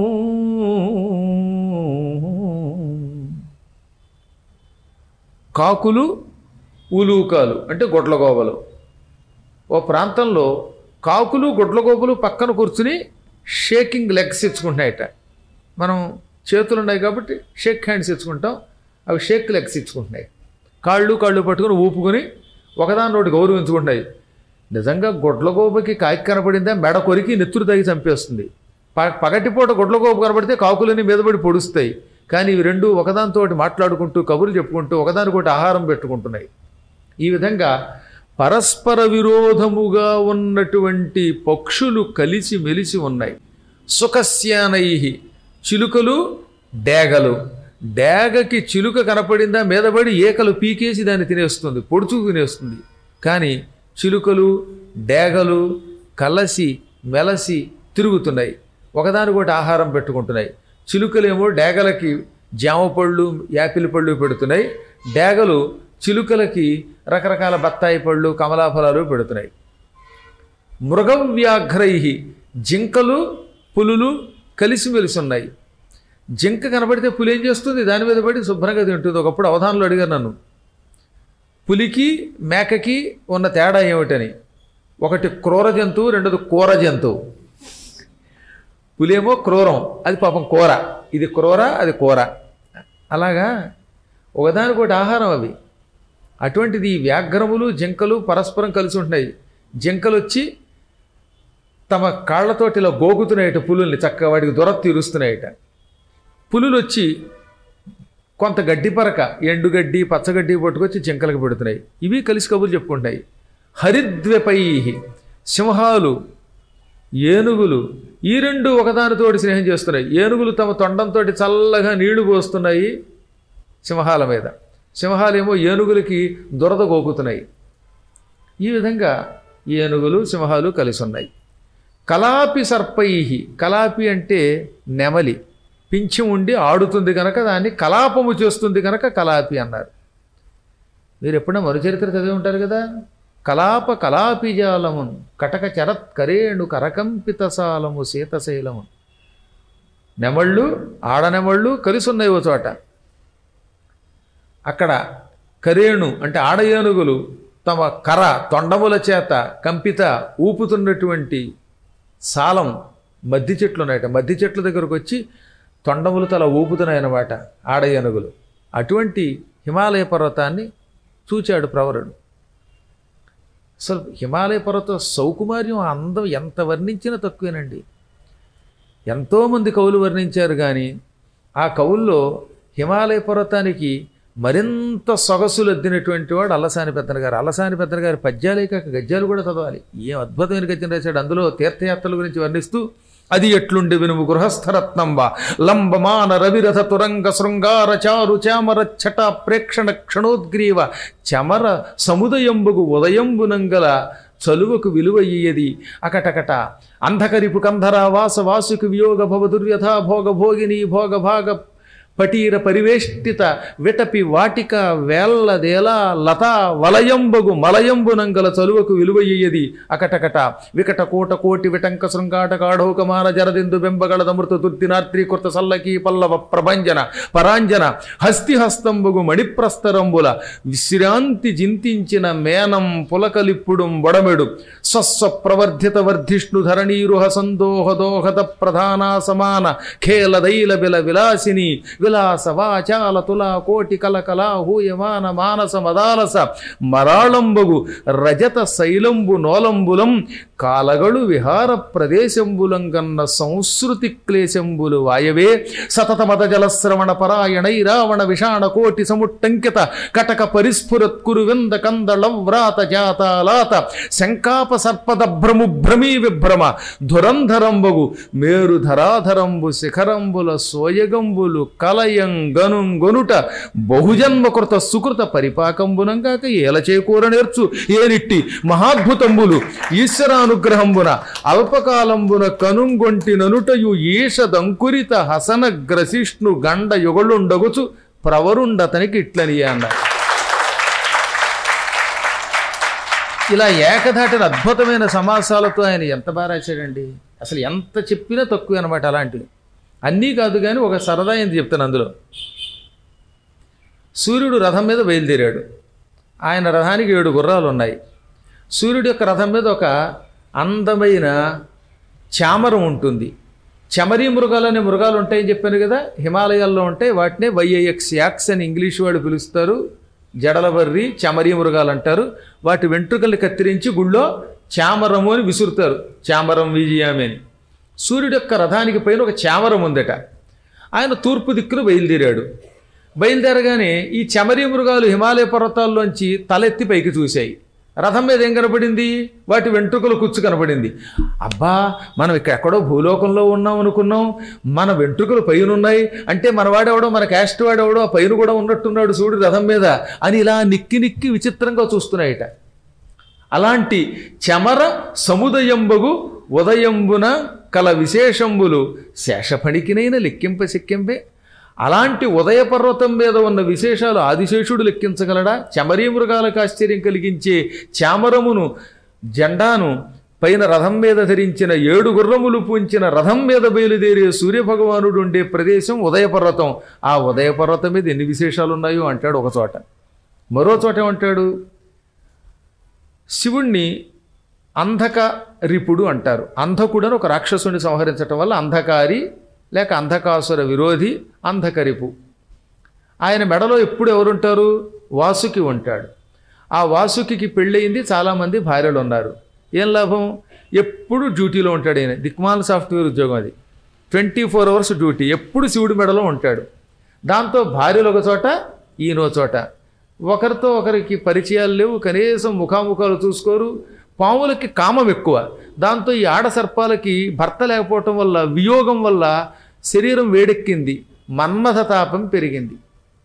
కాకులు, ఉలూకాలు అంటే గొడ్లగోబలు. ఓ ప్రాంతంలో కాకులు గొడ్లగోబలు పక్కన కూర్చుని షేకింగ్ లెగ్స్ ఇచ్చుకుంటున్నాయట. మనం చేతులు ఉన్నాయి కాబట్టి షేక్ హ్యాండ్స్ ఇచ్చుకుంటాం, అవి షేక్ లెగ్స్ ఇచ్చుకుంటున్నాయి. కాళ్ళు కాళ్ళు పట్టుకుని ఊపుకొని ఒకదాని ఒకటి గౌరవించుకుంటున్నాయి. నిజంగా గొడ్లగోబకి కాకి కనపడిందా మెడ కొరికి నెత్తురు తగి చంపేస్తుంది. ప పగటిపూట గొడ్లగోబ కనపడితే కాకులని మీదపడి పొడుస్తాయి. కానీ ఇవి రెండు ఒకదానితో మాట్లాడుకుంటూ కబుర్లు చెప్పుకుంటూ ఒకదానికొకటి ఆహారం పెట్టుకుంటున్నాయి. ఈ విధంగా పరస్పర విరోధముగా ఉన్నటువంటి పక్షులు కలిసి మెలిసి ఉన్నాయి. సుఖస్యానై చిలుకలు, డేగలు. డేగకి చిలుక కనపడిందా మీదపడి ఏకలు పీకేసి దాన్ని తినేస్తుంది, పొడుచుకు తినేస్తుంది. కానీ చిలుకలు, డేగలు కలసి మెలసి తిరుగుతున్నాయి, ఒకదానికొకటి ఆహారం పెట్టుకుంటున్నాయి. చిలుకలేమో డేగలకి జామ పళ్ళు, యాపిల్ పళ్ళు పెడుతున్నాయి. డేగలు చిలుకలకి రకరకాల బత్తాయి పళ్ళు, కమలాఫలాలు పెడుతున్నాయి. మృగవ్యాఘ్రై జింకలు, పులులు కలిసిమెలిసి ఉన్నాయి. జింక కనబడితే పులి ఏం చేస్తుంది? దాని మీద పడి శుభ్రంగా తింటుంది. ఒకప్పుడు అవధానంలో అడిగారు నన్ను, పులికి మేకకి ఉన్న తేడా ఏమిటని. ఒకటి క్రూర జంతువు, రెండోది కూర జంతువు. పులేమో క్రూరం, అది పాపం కూర. ఇది క్రూర, అది కూర. అలాగా ఒకదానికొకటి ఆహారం. అవి అటువంటిది ఈ వ్యాఘ్రములు జింకలు పరస్పరం కలిసి ఉంటున్నాయి. జింకలు వచ్చి తమ కాళ్లతోటి ఇలా గోగుతున్నాయట పులుల్ని, చక్కగా వాటికి దొర తీరుస్తున్నాయట. పులులు వచ్చి కొంత గడ్డి పరక, ఎండుగడ్డి పచ్చగడ్డి పట్టుకొచ్చి జింకలకు పెడుతున్నాయి. ఇవి కలిసి కబుర్లు చెప్పుకుంటాయి. హరిద్వపై సింహాలు ఏనుగులు ఈ రెండు ఒకదానితోటి స్నేహం చేస్తున్నాయి. ఏనుగులు తమ తొండంతో చల్లగా నీళ్లు పోస్తున్నాయి సింహాల మీద, సింహాలేమో ఏనుగులకి దురద గోకుతున్నాయి. ఈ విధంగా ఏనుగులు సింహాలు కలిసి ఉన్నాయి. కలాపి సర్పై, కలాపి అంటే నెమలి, పింఛి ఉండి ఆడుతుంది కనుక దాన్ని కలాపము చేస్తుంది కనుక కలాపి అన్నారు. మీరు ఎప్పుడైనా మరుచరిత్ర చదివి ఉంటారు కదా. కలాప కలాపిజాలము కటక చరత్ కరేణు కరకంపిత సాలము శీతశైలము. నెమళ్ళు ఆడనెమళ్ళు కలిసి ఉన్నాయి ఓ చోట. అక్కడ కరేణు అంటే ఆడ ఏనుగులు తమ కర తొండముల చేత కంపిత ఊపుతున్నటువంటి సాలం మద్ది చెట్లు ఉన్నాయట. మద్ది చెట్ల దగ్గరకు వచ్చి తొండములు తల ఊపుతున్నాయన్నమాట ఆడ ఏనుగులు. అటువంటి హిమాలయ పర్వతాన్ని చూచాడు ప్రవరుడు. అసలు హిమాలయ పర్వత సౌకుమార్యం అందం ఎంత వర్ణించినా తక్కువేనండి. ఎంతోమంది కవులు వర్ణించారు కానీ ఆ కవుల్లో హిమాలయ పర్వతానికి మరింత సొగసులు అద్దినటువంటి వాడు అల్లసాని పెద్దన గారు. అల్లసాని పెద్దన గారి పద్యాలే కాక గద్యాలు కూడా చదవాలి. ఏం అద్భుతమైన గద్యం రాశాడు. అందులో తీర్థయాత్రల గురించి వర్ణిస్తూ అది ఎట్లుండి వినుము గృహస్థరత్నంబ లంబమాన రవిరథ తురంగ శృంగార చారు చామర చట ప్రేక్షణ క్షణోద్గ్రీవ చమర సముదయంబుగు ఉదయంబునంగల చలువకు విలువయ్యేది అకటకట అంధకరిపు కంధర వాస వాసుకు వియోగ భవ దుర్యథా భోగ భోగిని భోగ భాగ పటీర పరివేష్టిత విటపి వాటిక వేల్లదేల లతా వలయంబగు మలయంబునంగల చలువకు విలువయ్యేది అకటకట వికట కోట కోటి విటంక శృంగాట కాఢోకమాన జరదిందు బెంబగళదమృత దుర్దినాత్రీకృత సల్లకీ పల్లవ ప్రభంజన పరాంజన హస్తిహస్తంబగు మణిప్రస్తరంబుల విశ్రాంతి జింతించిన మేనం పులకలిప్పుడు బొడమెడు స్వస్వ ప్రవర్ధిత వర్ధిష్ణు ధరణీరుహ సందోహ దోహద ప్రధానా సమాన ఖేలదైల బిల విలాసిని విలాస వాచాల తులా కోటి కలకల హూయమాన మానస మదాలస మరాళంబగు రజత శైలంబు నోలంబులం కాలగడు విహార ప్రదేశంబులంగన్న సంస్కృతి క్లేశంబులు వాయవే సతత మత జలశ్రవణ పరాయణై రావణ విషాణ కోటి సముట్టంకిత కటక పరిస్ఫురత్కురు వింద కందళవ్రాత జాతాలాత శంకాప సర్పదభ్రము భ్రమీ విభ్రమ ధురంధరంబగు మేరు ధరాధరంబు శిఖరంబుల సోయగంబులు కలయం గనుంగొనుట బహుజన్మకృత సుకృత పరిపాకంబునంగాక ఏల చేకూర నేర్చు ఏనిట్టి మహాద్భుతంబులు ఈశ్వరానుగ్రహంబున అల్పకాలంబున కనుంగొంటి ననుటయు ఈషదంకురిత హసన గ్రసిష్ణు గండ యుగళుండగుచు ప్రవరుండతనికి ఇట్లని అన్నారు. ఇలా ఏకధాటిన అద్భుతమైన సమాసాలతో ఆయన ఎంత బాగా రాశాడండి. అసలు ఎంత చెప్పినా తక్కువ అనమాట. అలాంటివి అన్నీ కాదు కానీ ఒక సరదా ఏంది చెప్తాను. అందులో సూర్యుడు రథం మీద బయలుదేరాడు. ఆయన రథానికి ఏడు గుర్రాలు ఉన్నాయి. సూర్యుడి యొక్క రథం మీద ఒక అందమైన చామరం ఉంటుంది. చమరీ మృగాలు అనే మృగాలు ఉంటాయని చెప్పాను కదా, హిమాలయాల్లో ఉంటాయి. వాటినే వైఐఎక్స్ యాక్స్ అని ఇంగ్లీష్ వాడు పిలుస్తారు. జడలబర్రి చమరీ మృగాలు అంటారు. వాటి వెంట్రుకల్ని కత్తిరించి గుళ్ళో చామరము అని విసురుతారు. చామరం విజయామి అని. సూర్యుడి యొక్క రథానికి పైన ఒక చామరం ఉందట. ఆయన తూర్పు దిక్కును బయలుదేరాడు. బయలుదేరగానే ఈ చమరీ మృగాలు హిమాలయ పర్వతాల్లోంచి తలెత్తి పైకి చూశాయి. రథం మీద ఏం కనపడింది? వాటి వెంట్రుకలు కుచ్చు కనపడింది. అబ్బా, మనం ఇక్కడ ఎక్కడో భూలోకంలో ఉన్నాం అనుకున్నాం, మన వెంట్రుకలు పైన ఉన్నాయి అంటే మనవాడెవడో మన క్యాస్ట్ వాడెవడో ఆ పైన కూడా ఉన్నట్టున్నాడు సూర్యుడు రథం మీద అని ఇలా నిక్కి నిక్కి విచిత్రంగా చూస్తున్నాయట. అలాంటి చమర సముదయంబగు ఉదయంబున కల విశేషంబులు శేషఫణికినైన లెక్కింప శక్యంపే. అలాంటి ఉదయ పర్వతం మీద ఉన్న విశేషాలు ఆదిశేషుడు లెక్కించగలడా? చమరీ మృగాలకు ఆశ్చర్యం కలిగించే చామరమును జెండాను పైన రథం మీద ధరించిన ఏడు గుర్రములు పూంచిన రథం మీద బయలుదేరే సూర్యభగవానుడు ఉండే ప్రదేశం ఉదయ పర్వతం. ఆ ఉదయ పర్వతం మీద ఎన్ని విశేషాలు ఉన్నాయో అంటాడు ఒక చోట. మరో చోట ఏమంటాడు? శివుణ్ణి అంధక రిపుడు అంటారు. అంధకుడు అని ఒక రాక్షసుని సంహరించటం వల్ల అంధకారి లేక అంధకాసుర విరోధి అంధకరిపు. ఆయన మెడలో ఎప్పుడు ఎవరుంటారు? వాసుకి ఉంటాడు. ఆ వాసుకి పెళ్ళయింది, చాలామంది భార్యలు ఉన్నారు. ఏం లాభం? ఎప్పుడు డ్యూటీలో ఉంటాడు ఆయన. దిక్మాల సాఫ్ట్వేర్ ఉద్యోగం అది. ట్వంటీ ఫోర్ అవర్స్ డ్యూటీ, ఎప్పుడు శివుడి మెడలో ఉంటాడు. దాంతో భార్యలు ఒక చోట, ఈయనో చోట. ఒకరితో ఒకరికి పరిచయాలు లేవు, కనీసం ముఖాముఖాలు చూసుకోరు. పాములకి కామం ఎక్కువ. దాంతో ఈ ఆడ సర్పాలకి భర్త లేకపోవటం వల్ల, వియోగం వల్ల శరీరం వేడెక్కింది, మన్మథ తాపం పెరిగింది.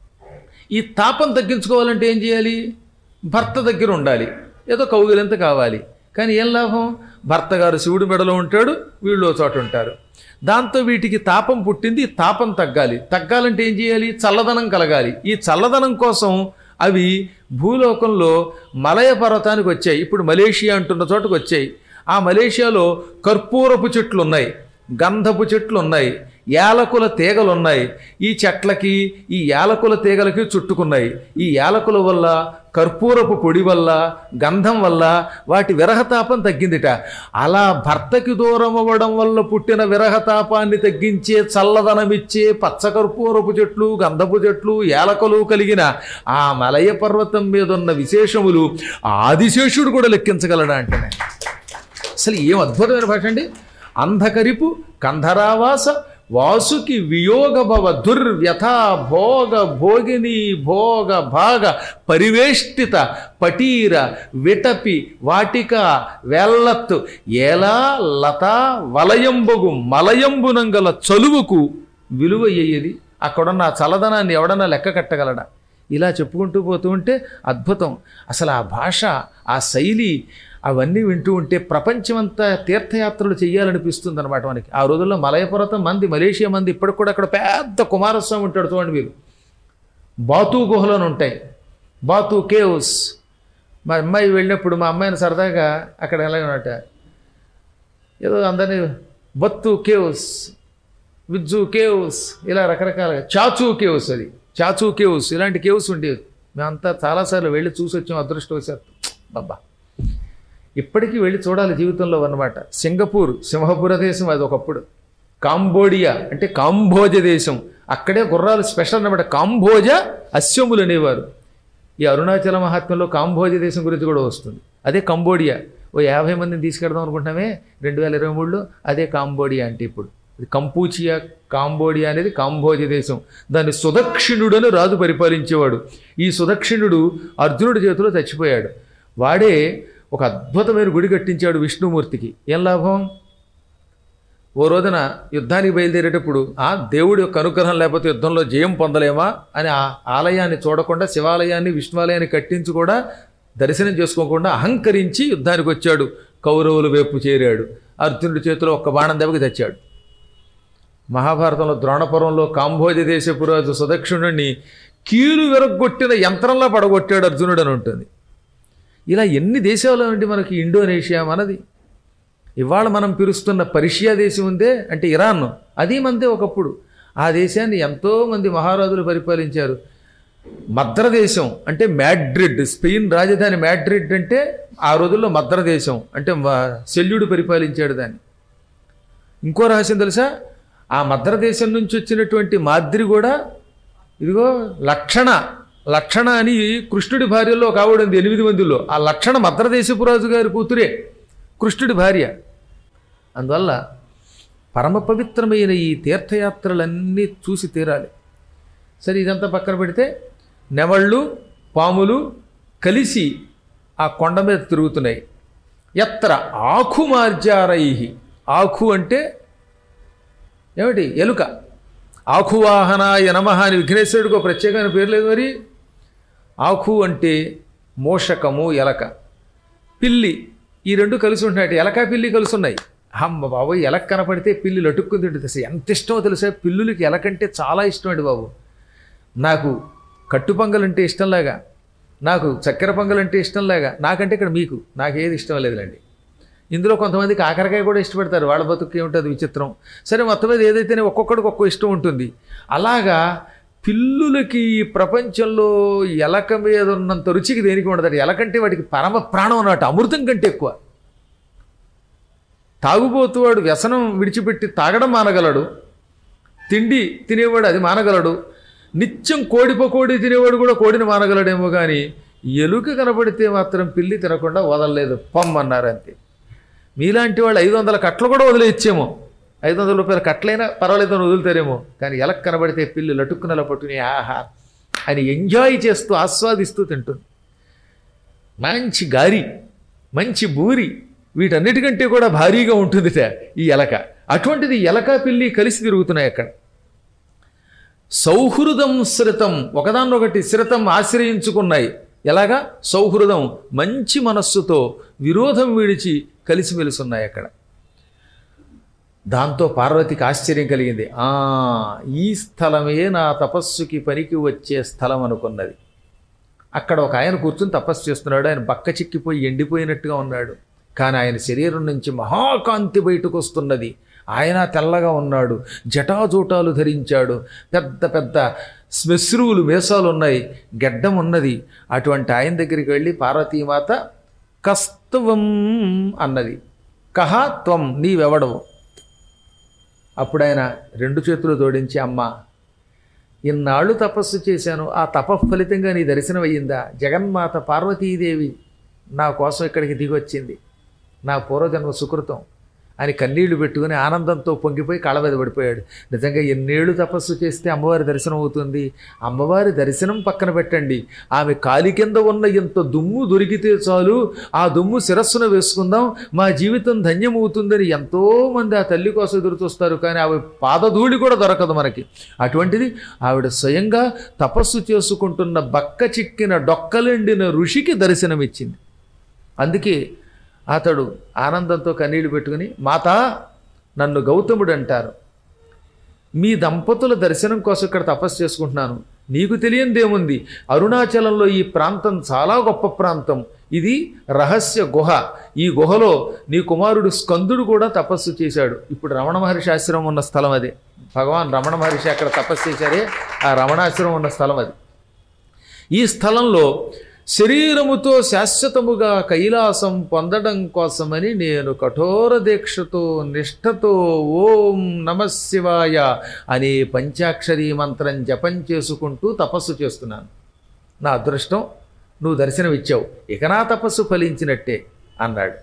ఈ తాపం తగ్గించుకోవాలంటే ఏం చేయాలి? భర్త దగ్గర ఉండాలి, ఏదో కౌగిలింత కావాలి. కానీ ఏం లాభం? భర్త గారు శివుడి మెడలో ఉంటాడు, వీళ్ళు చోట ఉంటారు. దాంతో వీటికి తాపం పుట్టింది. ఈ తాపం తగ్గాలి. తగ్గాలంటే ఏం చేయాలి? చల్లదనం కలగాలి. ఈ చల్లదనం కోసం అవి భూలోకంలో మలయ పర్వతానికి వచ్చాయి. ఇప్పుడు మలేషియా అంటున్న చోటుకు వచ్చాయి. ఆ మలేషియాలో కర్పూరపు చెట్లు ఉన్నాయి, గంధపు చెట్లు ఉన్నాయి, యాలకుల తీగలు ఉన్నాయి. ఈ చెట్లకి ఈ యాలకుల తీగలకి చుట్టుకున్నాయి. ఈ యాలకుల వల్ల, కర్పూరపు పొడి వల్ల, గంధం వల్ల వాటి విరహతాపం తగ్గిందిట. అలా భర్తకి దూరం అవ్వడం వల్ల పుట్టిన విరహతాపాన్ని తగ్గించే, చల్లదనమిచ్చే పచ్చకర్పూరపు చెట్లు, గంధపు చెట్లు, యాలకులు కలిగిన ఆ మలయ పర్వతం మీద ఉన్న విశేషములు ఆదిశేషుడు కూడా లెక్కించగలడా అంటే, అసలు ఏం అద్భుతమైన భాష అండి. అంధకరిపు కంధరావాస వాసుకి వియోగ భవ దుర్వ్యథా భోగ భోగిని భోగ భాగ పరివేష్టిత పటీర విటపి వాటిక వెల్లత్తు ఏలా లత వలయంబగు మలయంబునంగల చలువుకు విలువ అయ్యేది. అక్కడున్న ఆ చల్లదనాన్ని ఎవడన్నా లెక్క కట్టగలడా? ఇలా చెప్పుకుంటూ పోతూ ఉంటే అద్భుతం. అసలు ఆ భాష, ఆ శైలి, అవన్నీ వింటూ ఉంటే ప్రపంచమంతా తీర్థయాత్రలు చేయాలనిపిస్తుంది అనమాట మనకి. ఆ రోజుల్లో మలయపర్వతం మంది, మలేషియా మంది, ఇప్పటికి కూడా అక్కడ పెద్ద కుమారస్వామి ఉంటాడు చూడండి మీరు. బాతు గుహలోనే ఉంటాయి, బాతు కేవ్స్. మా అమ్మాయి వెళ్ళినప్పుడు మా అమ్మాయిని సరదాగా అక్కడ ఎలాగనట, ఏదో అందరినీ బత్తు కేవ్స్, విజ్జు కేవ్స్, ఇలా రకరకాలుగా, చాచూ కేవ్స్, అది చాచూ కేవ్స్, ఇలాంటి కేవ్స్ ఉండేవి. మేమంతా చాలాసార్లు వెళ్ళి చూసి వచ్చాం అదృష్టవశాత్తు. బాబా ఇప్పటికీ వెళ్ళి చూడాలి జీవితంలో అన్నమాట. సింగపూర్ సింహపుర దేశం అది ఒకప్పుడు. కాంబోడియా అంటే కాంబోజ దేశం, అక్కడే గుర్రాలు స్పెషల్ అన్నమాట. కాంబోజ అశ్వములు అనేవారు. ఈ అరుణాచల మహాత్మ్యంలో కాంబోజ దేశం గురించి కూడా వస్తుంది. అదే కంబోడియా. ఓ యాభై మందిని తీసుకెడదాం అనుకుంటున్నామే రెండు వేల ఇరవై మూడులో, అదే కాంబోడియా అంటే ఇప్పుడు. కంపూచియా, కాంబోడియా అనేది కాంబోజ దేశం. దాన్ని సుదక్షిణుడు అని రాజు పరిపాలించేవాడు. ఈ సుదక్షిణుడు అర్జునుడి చేతిలో చచ్చిపోయాడు. వాడే ఒక అద్భుతమైన గుడి కట్టించాడు విష్ణుమూర్తికి. ఏం లాభం? ఓ రోజున యుద్ధానికి బయలుదేరేటప్పుడు ఆ దేవుడి యొక్క అనుగ్రహం లేకపోతే యుద్ధంలో జయం పొందలేమా అని ఆ ఆలయాన్ని చూడకుండా, శివాలయాన్ని విష్ణువాలయాన్ని కట్టించి కూడా దర్శనం చేసుకోకుండా అహంకరించి యుద్ధానికి వచ్చాడు. కౌరవుల వైపు చేరాడు. అర్జునుడి చేతిలో ఒక్క బాణం దెబ్బకి తెచ్చాడు. మహాభారతంలో ద్రోణపురంలో కాంబోజ దేశపు రాజు సుదక్షిణుడిని కీలు విరగొట్టిన యంత్రంలా పడగొట్టాడు అర్జునుడు అని ఉంటుంది. ఇలా ఎన్ని దేశాలు అండి మనకి. ఇండోనేషియా మనది. ఇవాళ మనం పిలుస్తున్న పర్షియా దేశం ఉందే, అంటే ఇరాన్, అది మనదే ఒకప్పుడు. ఆ దేశాన్ని ఎంతోమంది మహారాజులు పరిపాలించారు. మద్రదేశం అంటే మ్యాడ్రిడ్, స్పెయిన్ రాజధాని మ్యాడ్రిడ్ అంటే ఆ రోజుల్లో మద్రదేశం అంటే శల్యుడు పరిపాలించాడు దాన్ని. ఇంకో రహస్యం తెలుసా? ఆ మద్రదేశం నుంచి వచ్చినటువంటి మాద్రి కూడా ఇదిగో లక్షణ లక్షణ అని కృష్ణుడి భార్యలో ఒక ఆవిడ ఉంది, ఎనిమిది మందిలో. ఆ లక్షణ మద్రదేశపు రాజు గారి కూతురే కృష్ణుడి భార్య. అందువల్ల పరమ పవిత్రమైన ఈ తీర్థయాత్రలన్నీ చూసి తీరాలి. సరే, ఇదంతా పక్కన పెడితే నెమళ్ళు పాములు కలిసి ఆ కొండ మీద తిరుగుతున్నాయి. ఎత్ర ఆకు మార్జారై, ఆకు అంటే ఏమిటి? ఎలుక. ఆకువాహనాయ నమః అని విఘ్నేశ్వరుడికి ఒక ప్రత్యేకమైన పేరు లేదు మరి. ఆకు అంటే మోషకము, ఎలక, పిల్లి, ఈ రెండు కలిసి ఉంటున్నాయి. ఎలక పిల్లి కలిసి ఉన్నాయి. అమ్మ బాబు, ఎలక కనపడితే పిల్లి లటుక్కుని తింటుంది. అసలు ఎంత ఇష్టమో తెలుసా పిల్లులకి? ఎలకంటే చాలా ఇష్టం అండి బాబు. నాకు కట్టు పొంగలంటే ఇష్టంలాగా, నాకు చక్కెర పొంగలంటే ఇష్టంలాగా, నాకంటే ఇక్కడ మీకు నాకేది ఇష్టం లేదులేండి. ఇందులో కొంతమంది కాకరకాయ కూడా ఇష్టపడతారు. వాళ్ళ బతుకు ఏముంటుంది విచిత్రం. సరే, మొత్తం మీద ఏదైతేనే ఒక్కొక్కడికి ఒక్కో ఇష్టం ఉంటుంది. అలాగా పిల్లులకి ఈ ప్రపంచంలో ఎలక మీద ఉన్నంత రుచికి దేనికి ఉండదు. ఎలకంటే వాటికి పరమ ప్రాణం అన్నట్టు, అమృతం కంటే ఎక్కువ. తాగుబోతువాడు వ్యసనం విడిచిపెట్టి తాగడం మానగలడు, తిండి తినేవాడు అది మానగలడు, నిత్యం కోడి పకోడి తినేవాడు కూడా కోడిని మానగలడేమో కానీ ఎలుక కనబడితే మాత్రం పిల్లి తినకుండా వదలలేదు, పొమ్మన్నారు అంతే. మీలాంటి వాళ్ళు ఐదు వందల కట్టలు కూడా వదిలేచ్చేమో, ఐదు వందల రూపాయల కట్టలైనా పర్వాలేదు అని వదులుతారేమో, కానీ ఎలక కనబడితే పిల్లి లటుక్కునలా పట్టుకుని ఆహా అని ఎంజాయ్ చేస్తూ ఆస్వాదిస్తూ తింటుంది. మంచి గారి, మంచి బూరి, వీటన్నిటికంటే కూడా భారీగా ఉంటుంది ఈ ఎలక. అటువంటిది ఎలక పిల్లి కలిసి తిరుగుతున్నాయి అక్కడ. సౌహృదం శ్రితం, ఒకదాన్నొకటి శ్రితం ఆశ్రయించుకున్నాయి. ఎలాగా? సౌహృదం, మంచి మనస్సుతో విరోధం విడిచి కలిసిమెలిసి ఉన్నాయి అక్కడ. దాంతో పార్వతికి ఆశ్చర్యం కలిగింది. ఆ ఈ స్థలమే నా తపస్సుకి పనికి వచ్చే స్థలం అనుకున్నది. అక్కడ ఒక ఆయన కూర్చుని తపస్సు చేస్తున్నాడు. ఆయన బక్క చిక్కిపోయి ఎండిపోయినట్టుగా ఉన్నాడు. కానీ ఆయన శరీరం నుంచి మహాకాంతి బయటకు వస్తున్నది. ఆయన తెల్లగా ఉన్నాడు, జటాజూటాలు ధరించాడు, పెద్ద పెద్ద శ్మశ్రువులు మేసాలు ఉన్నాయి, గెడ్డం ఉన్నది. అటువంటి ఆయన దగ్గరికి వెళ్ళి పార్వతీమాత కస్త్వం అన్నది. కహ త్వం, నీవెవడవు? అప్పుడు ఆయన రెండు చేతులు జోడించి, అమ్మ ఇన్నాళ్ళు తపస్సు చేశాను, ఆ తపఫలితంగా నీ దర్శనం అయ్యిందా? జగన్మాత పార్వతీదేవి నా కోసం ఇక్కడికి దిగొచ్చింది, నా పూర్వజన్మ సుకృతం అని కన్నీళ్లు పెట్టుకుని ఆనందంతో పొంగిపోయి కాళ్ళ మీద పడిపోయాడు. నిజంగా ఎన్నేళ్ళు తపస్సు చేస్తే అమ్మవారి దర్శనం అవుతుంది? అమ్మవారి దర్శనం పక్కన పెట్టండి, ఆమె కాలి కింద ఉన్న ఇంత దుమ్ము దొరికితే చాలు, ఆ దుమ్ము శిరస్సున వేసుకుందాం, మా జీవితం ధన్యమవుతుందని ఎంతోమంది ఆ తల్లి కోసం ఎదురు చూస్తారు. కానీ ఆవిడ పాదధూళి కూడా దొరకదు మనకి. అటువంటిది ఆవిడ స్వయంగా తపస్సు చేసుకుంటున్న బక్క చిక్కిన డొక్కలెండిన ఋషికి దర్శనమిచ్చింది. అందుకే అతడు ఆనందంతో కన్నీళ్లు పెట్టుకుని, మాతా నన్ను గౌతముడు అంటారు, మీ దంపతుల దర్శనం కోసం ఇక్కడ తపస్సు చేసుకుంటున్నాను. నీకు తెలియందేముంది, అరుణాచలంలో ఈ ప్రాంతం చాలా గొప్ప ప్రాంతం, ఇది రహస్య గుహ. ఈ గుహలో నీ కుమారుడు స్కందుడు కూడా తపస్సు చేశాడు. ఇప్పుడు రమణ మహర్షి ఆశ్రమం ఉన్న స్థలం అదే. భగవాన్ రమణ మహర్షి అక్కడ తపస్సు చేశారే, ఆ రమణాశ్రమం ఉన్న స్థలం అది. ఈ స్థలంలో శరీరముతో శాశ్వతముగా కైలాసం పొందడం కోసమని నేను కఠోర దీక్షతో నిష్ఠతో ఓం నమశివాయ అనే పంచాక్షరీ మంత్రం జపం చేసుకుంటూ తపస్సు చేస్తున్నాను. నా అదృష్టం, నువ్వు దర్శనమిచ్చావు, ఇక నా తపస్సు ఫలించినట్టే అన్నాడు.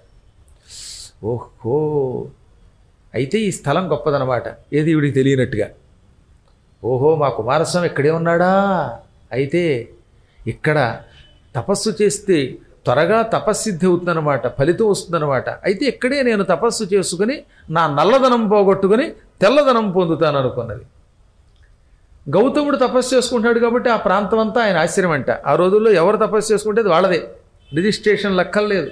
ఓహో, అయితే ఈ స్థలం గొప్పదనమాట. ఏది వీడికి తెలియనట్టుగా. ఓహో, మా కుమారస్వామి ఇక్కడే ఉన్నాడా? అయితే ఇక్కడ తపస్సు చేస్తే త్వరగా తపస్సిద్ధి అవుతుందన్నమాట, ఫలితం వస్తుందన్నమాట. అయితే ఇక్కడే నేను తపస్సు చేసుకుని నా నల్లదనం పోగొట్టుకుని తెల్లదనం పొందుతాను అనుకున్నది. గౌతముడు తపస్సు చేసుకుంటాడు కాబట్టి ఆ ప్రాంతం అంతా ఆయన ఆశ్రయం అంట. ఆ రోజుల్లో ఎవరు తపస్సు చేసుకుంటే అది వాళ్ళదే. రిజిస్ట్రేషన్ లక్కర్లేదు,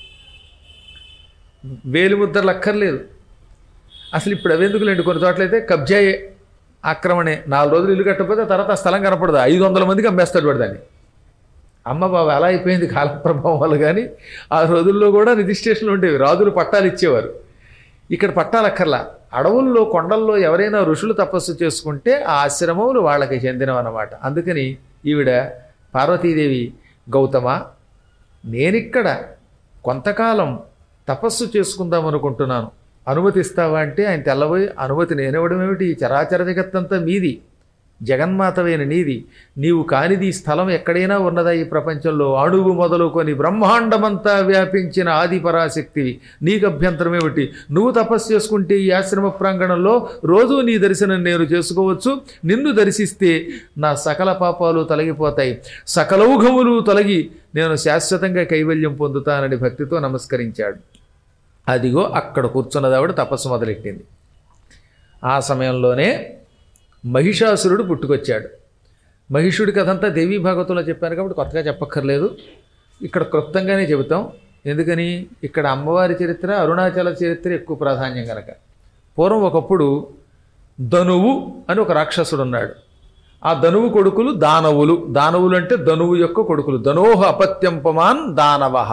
వేలిముద్ర లక్కర్లేదు. అసలు ఇప్పుడు అవెందుకులేండి, కొన్ని చోట్లయితే కబ్జాయే, ఆక్రమణే. నాలుగు రోజులు ఇల్లు కట్టకపోతే తర్వాత ఆ స్థలం కనపడదు, ఐదు వందల మందికి అమ్మేస్తాడు వాడు దాన్ని. అమ్మ బాబు అలా అయిపోయింది కాల ప్రభావం వల్ల. కానీ ఆ రోజుల్లో కూడా రిజిస్ట్రేషన్లు ఉండేవి, రాజులు పట్టాలు ఇచ్చేవారు. ఇక్కడ పట్టాలు అక్కర్లా. అడవుల్లో కొండల్లో ఎవరైనా ఋషులు తపస్సు చేసుకుంటే ఆ ఆశ్రమములు వాళ్ళకి చెందినవన్నమాట. అందుకని ఈవిడ పార్వతీదేవి, గౌతమ నేనిక్కడ కొంతకాలం తపస్సు చేసుకుందాం అనుకుంటున్నాను, అనుమతిస్తావా అంటే ఆయన తెల్లబోయి, అనుమతి నేనివ్వడం ఏమిటి, ఈ చరాచర జగత్తంతా మీది, జగన్మాతవైన నీది, నీవు కానిది ఈ స్థలం ఎక్కడైనా ఉన్నదా ఈ ప్రపంచంలో? అణువు మొదలుకొని బ్రహ్మాండమంతా వ్యాపించిన ఆది పరాశక్తివి, నీకు అభ్యంతరం ఏమిటి? నువ్వు తపస్సు చేసుకుంటే ఈ ఆశ్రమ ప్రాంగణంలో రోజు నీ దర్శనం నేను చేసుకోవచ్చు. నిన్ను దర్శిస్తే నా సకల పాపాలు తొలగిపోతాయి, సకలౌఘములు తొలగి నేను శాశ్వతంగా కైవల్యం పొందుతానని భక్తితో నమస్కరించాడు. అదిగో అక్కడ కూర్చున్నది ఆవిడ తపస్సు మొదలెట్టింది. ఆ సమయంలోనే మహిషాసురుడు పుట్టుకొచ్చాడు. మహిషుడి కథంతా దేవీ భాగవతంలో చెప్పాను కాబట్టి కొత్తగా చెప్పక్కర్లేదు, ఇక్కడ క్లుప్తంగానే చెబుతాం. ఎందుకని, ఇక్కడ అమ్మవారి చరిత్ర, అరుణాచల చరిత్ర ఎక్కువ ప్రాధాన్యం కనుక. పూర్వం ఒకప్పుడు ధనువు అని ఒక రాక్షసుడు ఉన్నాడు. ఆ ధనువు కొడుకులు దానవులు. దానవులు అంటే ధనువు యొక్క కొడుకులు. ధనోహ అపత్యంపమాన్ దానవః.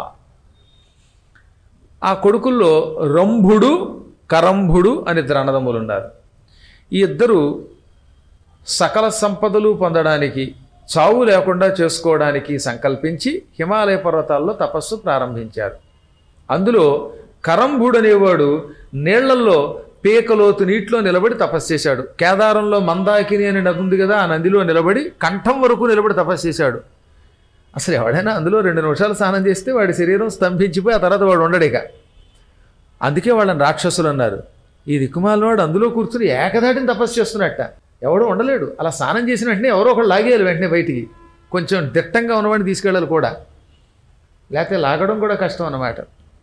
ఆ కొడుకుల్లో రంభుడు, కరంభుడు అని ఇద్దరు అన్నదమ్ములు ఉన్నారు. ఈ ఇద్దరు సకల సంపదలు పొందడానికి, చావు లేకుండా చేసుకోవడానికి సంకల్పించి హిమాలయ పర్వతాల్లో తపస్సు ప్రారంభించారు. అందులో కరంభుడు అనేవాడు నీళ్లల్లో పేకలోతు నీటిలో నిలబడి తపస్సు చేశాడు. కేదారంలో మందాకిని అని నది ఉంది కదా, ఆ నదిలో నిలబడి కంఠం వరకు నిలబడి తపస్సు చేశాడు. అసలు ఎవడైనా అందులో రెండు నిమిషాలు స్నానం చేస్తే వాడి శరీరం స్తంభించిపోయి ఆ తర్వాత వాడు ఉండడిక. అందుకే వాళ్ళని రాక్షసులు అన్నారు. ఈ దిక్కుమాల వాడు అందులో కూర్చుని ఏకదాటిని తపస్సు చేస్తున్నట్ట. ఎవడో ఉండలేడు. అలా స్నానం చేసిన వెంటనే ఎవరో ఒకళ్ళు లాగేయాలి వెంటనే బయటికి. కొంచెం దిట్టంగా ఉన్నవాడిని తీసుకెళ్ళాలి కూడా, లేకపోతే లాగడం కూడా కష్టం అన్నమాట.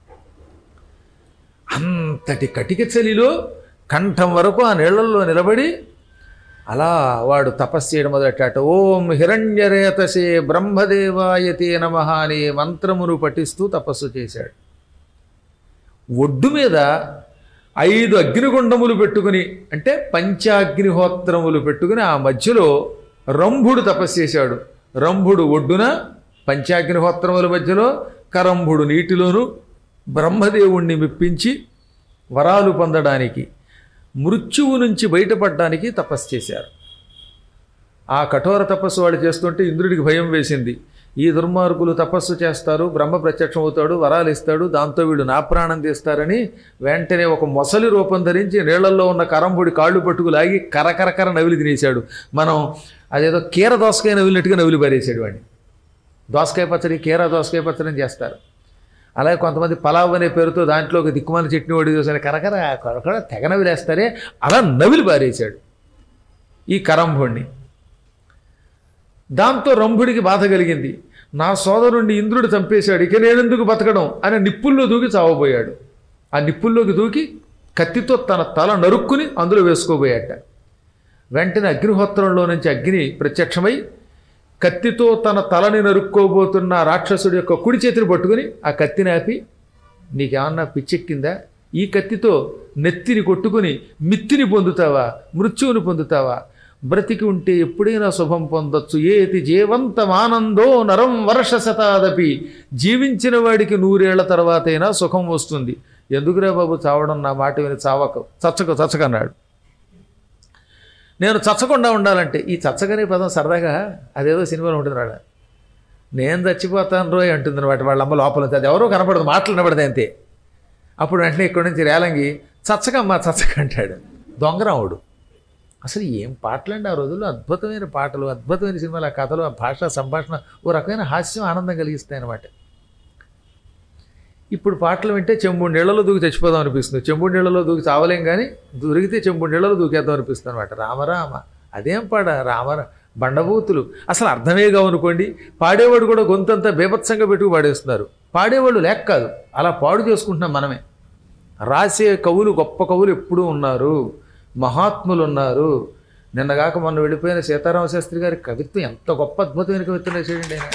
అంతటి కటిక చలిలో కంఠం వరకు ఆ నీళ్లలో నిలబడి అలా వాడు తపస్సు చేయడం మొదలెట్టాట. ఓం హిరణ్యరేతసే బ్రహ్మదేవాయతే నమః అనే మంత్రమును పఠిస్తూ తపస్సు చేశాడు. ఒడ్డు మీద ఐదు అగ్నిగుండములు పెట్టుకుని, అంటే పంచాగ్నిహోత్రములు పెట్టుకుని ఆ మధ్యలో రంభుడు తపస్సు చేశాడు. రంభుడు ఒడ్డున, పంచాగ్నిహోత్రముల మధ్యలో, కరంభుడు నీటిలోను బ్రహ్మదేవుణ్ణి మెప్పించి వరాలు పొందడానికి, మృత్యువు నుంచి బయటపడడానికి తపస్సు చేశారు. ఆ కఠోర తపస్సు వాడు చేస్తుంటే ఇంద్రుడికి భయం వేసింది. ఈ దుర్మార్గులు తపస్సు చేస్తారు, బ్రహ్మ ప్రత్యక్షం అవుతాడు, వరాలు ఇస్తాడు, దాంతో వీడు నా ప్రాణం తీస్తారని వెంటనే ఒక మొసలి రూపం ధరించి నీళ్లలో ఉన్న కరంబుడి కాళ్ళు పట్టుకు లాగి కరకరకర నవిలి తినేశాడు. మనం అదేదో కీర దోసకాయ నవిలినట్టుగా నవిలి పారేసాడు వాడిని. దోసకాయ పచ్చడి, కీర దోసకాయ పచ్చడి అని చేస్తారు. అలాగే కొంతమంది పలావ్ అనే పేరుతో దాంట్లో ఒక దిక్కుమాల చట్నీ వడి చూసాను, కరకర కరకర తెగ నవిలేస్తారే, అలా నవిలి పారేశాడు ఈ కరంభుడిని. దాంతో రంభుడికి బాధ కలిగింది. నా సోదరుణ్ణి ఇంద్రుడు చంపేశాడు, ఇక నేనెందుకు బతకడం అని నిప్పుల్లో దూకి చావబోయాడు. ఆ నిప్పుల్లోకి దూకి కత్తితో తన తల నరుక్కుని అందులో వేసుకోబోయాట. వెంటనే అగ్నిహోత్రంలో నుంచి అగ్ని ప్రత్యక్షమై కత్తితో తన తలని నరుక్కోబోతున్న రాక్షసుడి యొక్క కుడి చేతిని పట్టుకుని ఆ కత్తిని ఆపి, నీకేమన్నా పిచ్చెక్కిందా? ఈ కత్తితో నెత్తిని కొట్టుకుని మిత్తిని పొందుతావా, మృత్యువుని పొందుతావా? బ్రతికి ఉంటే ఎప్పుడైనా శుభం పొందొచ్చు. ఏతి జీవంతమానందో నరం వర్ష శతాదపి, జీవించిన వాడికి నూరేళ్ల తర్వాత అయినా సుఖం వస్తుంది. ఎందుకురా బాబు చావడం, నా మాట విని చావక చచ్చక చచ్చకన్నాడు. నేను చచ్చకుండా ఉండాలంటే, ఈ చచ్చకనే పదం సరదాగా అదేదో సినిమాలో ఉంటుంది రాడ, నేను చచ్చిపోతాను రోయ్ అంటుంది అనమాట వాళ్ళ అమ్మ లోపల నుంచి. అది ఎవరో కనపడదు, మాటలు కనపడదు అంతే. అప్పుడు వెంటనే ఇక్కడి నుంచి రేలంగి చచ్చకమ్మ చచ్చక అంటాడు దొంగరాముడు. అసలు ఏం పాటలండి ఆ రోజుల్లో, అద్భుతమైన పాటలు, అద్భుతమైన సినిమాలు, ఆ కథలు, ఆ భాష సంభాషణ ఓ రకమైన హాస్యం, ఆనందం కలిగిస్తాయి అన్నమాట. ఇప్పుడు పాటలు వింటే చెంబుడు నీళ్లలో దూకి చచ్చిపోదాం అనిపిస్తుంది. చెంబుడు నీళ్లలో దూకి చావలేం, కానీ దొరికితే చెంబుడు నీళ్లలో దూకేద్దాం అనిపిస్తుంది అనమాట. రామరామ అదేం పాడ, రామర బండబూతులు అసలు అర్థమే కావనుకోండి. పాడేవాడు కూడా గొంతంతా బీభత్సంగా పెట్టుకు పాడేస్తున్నారు. పాడేవాళ్ళు లేక కాదు, అలా పాడు చేసుకుంటున్నాం మనమే. రాసే కవులు, గొప్ప కవులు ఎప్పుడూ ఉన్నారు, మహాత్ములు ఉన్నారు. నిన్నగాక మొన్న వెళ్ళిపోయిన సీతారామ శాస్త్రి గారి కవిత్వం ఎంత గొప్ప అద్భుతమైన కవిత్వం వేసేయండి ఆయన.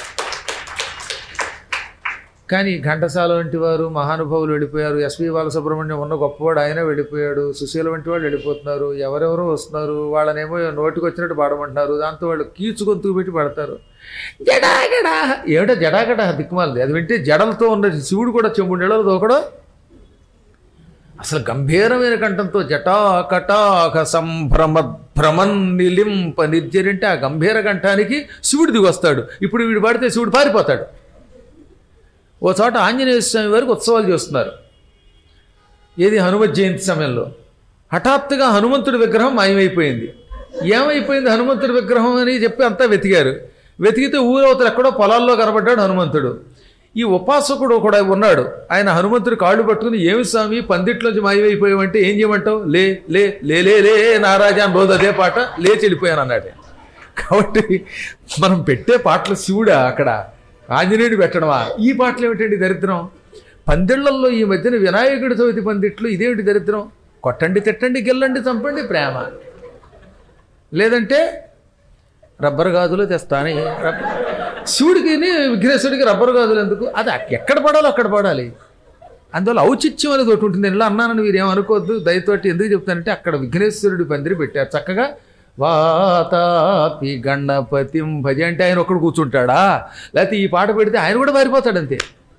కానీ ఘంటసాల వంటి వారు మహానుభావులు వెళ్ళిపోయారు. ఎస్పి బాలసుబ్రహ్మణ్యం ఉన్న గొప్పవాడు ఆయన వెళ్ళిపోయాడు. సుశీల వంటి వాళ్ళు వెళ్ళిపోతున్నారు. ఎవరెవరో వస్తున్నారు, వాళ్ళనేమో నోటికి వచ్చినట్టు పాడమంటున్నారు. దాంతో వాళ్ళు కీచు గొంతుకు పెట్టి పడతారు. జడాగడా ఏమిటో జడాగడ దిక్కుమాలది. అది వింటే జడలతో ఉన్న శివుడు కూడా చెంబుడు నీళ్ళలో దూకడం. అసలు గంభీరమైన కంఠంతో జటాకటాక సంభ్రమ భ్రమన్ నిలింప నిర్జరంటే ఆ గంభీర కంఠానికి శివుడు దిగి వస్తాడు. ఇప్పుడు వీడు పాడితే శివుడు పారిపోతాడు. ఓ చోట ఆంజనేయ స్వామి వారికి ఉత్సవాలు చేస్తున్నారు. ఏది హనుమత్ జయంతి సమయంలో హఠాత్తుగా హనుమంతుడి విగ్రహం మాయమైపోయింది. ఏమైపోయింది హనుమంతుడి విగ్రహం అని చెప్పి అంతా వెతికారు. వెతికితే ఊరవతలు ఎక్కడో పొలాల్లో కనబడ్డాడు హనుమంతుడు. ఈ ఉపాసకుడు కూడా ఉన్నాడు. ఆయన హనుమంతుడి కాళ్ళు పట్టుకుని, ఏమి స్వామి పందిట్లోంచి మాయమైపోయావంటే ఏం చేయమంటావు? లే లే లే లే లే నారాజా అని రోజు అదే పాట లేచి వెళ్ళిపోయాను అన్నాడు. కాబట్టి మనం పెట్టే పాటలు శివుడా, అక్కడ ఆంజనేయుడు పెట్టడమా? ఈ పాటలు ఏమిటండి దరిద్రం? పందిళ్లలో ఈ మధ్యన వినాయకుడి చవితి పందిట్లు ఇదేమిటి దరిద్రం? కొట్టండి, తిట్టండి, గెల్లండి, చంపండి ప్రేమ, లేదంటే రబ్బర్ గాజులు తెస్తాను. శివుడికి విఘ్నేశ్వరుడికి రబ్బర్ గాజులు ఎందుకు? అది ఎక్కడ పడాలో అక్కడ పడాలి. అందువల్ల ఔచిత్యం అనేది ఒకటి ఉంటుంది. నేను ఇలా అన్నానని మీరు ఏమనుకోవద్దు దయతోటి. ఎందుకు చెప్తానంటే అక్కడ విఘ్నేశ్వరుడి పందిరి పెట్టారు చక్కగా. వాతాపి గణపతిం భజ అంటే ఆయన ఒక్కడు కూర్చుంటాడా? లేకపోతే ఈ పాట పెడితే ఆయన కూడా పారిపోతాడు అంతే.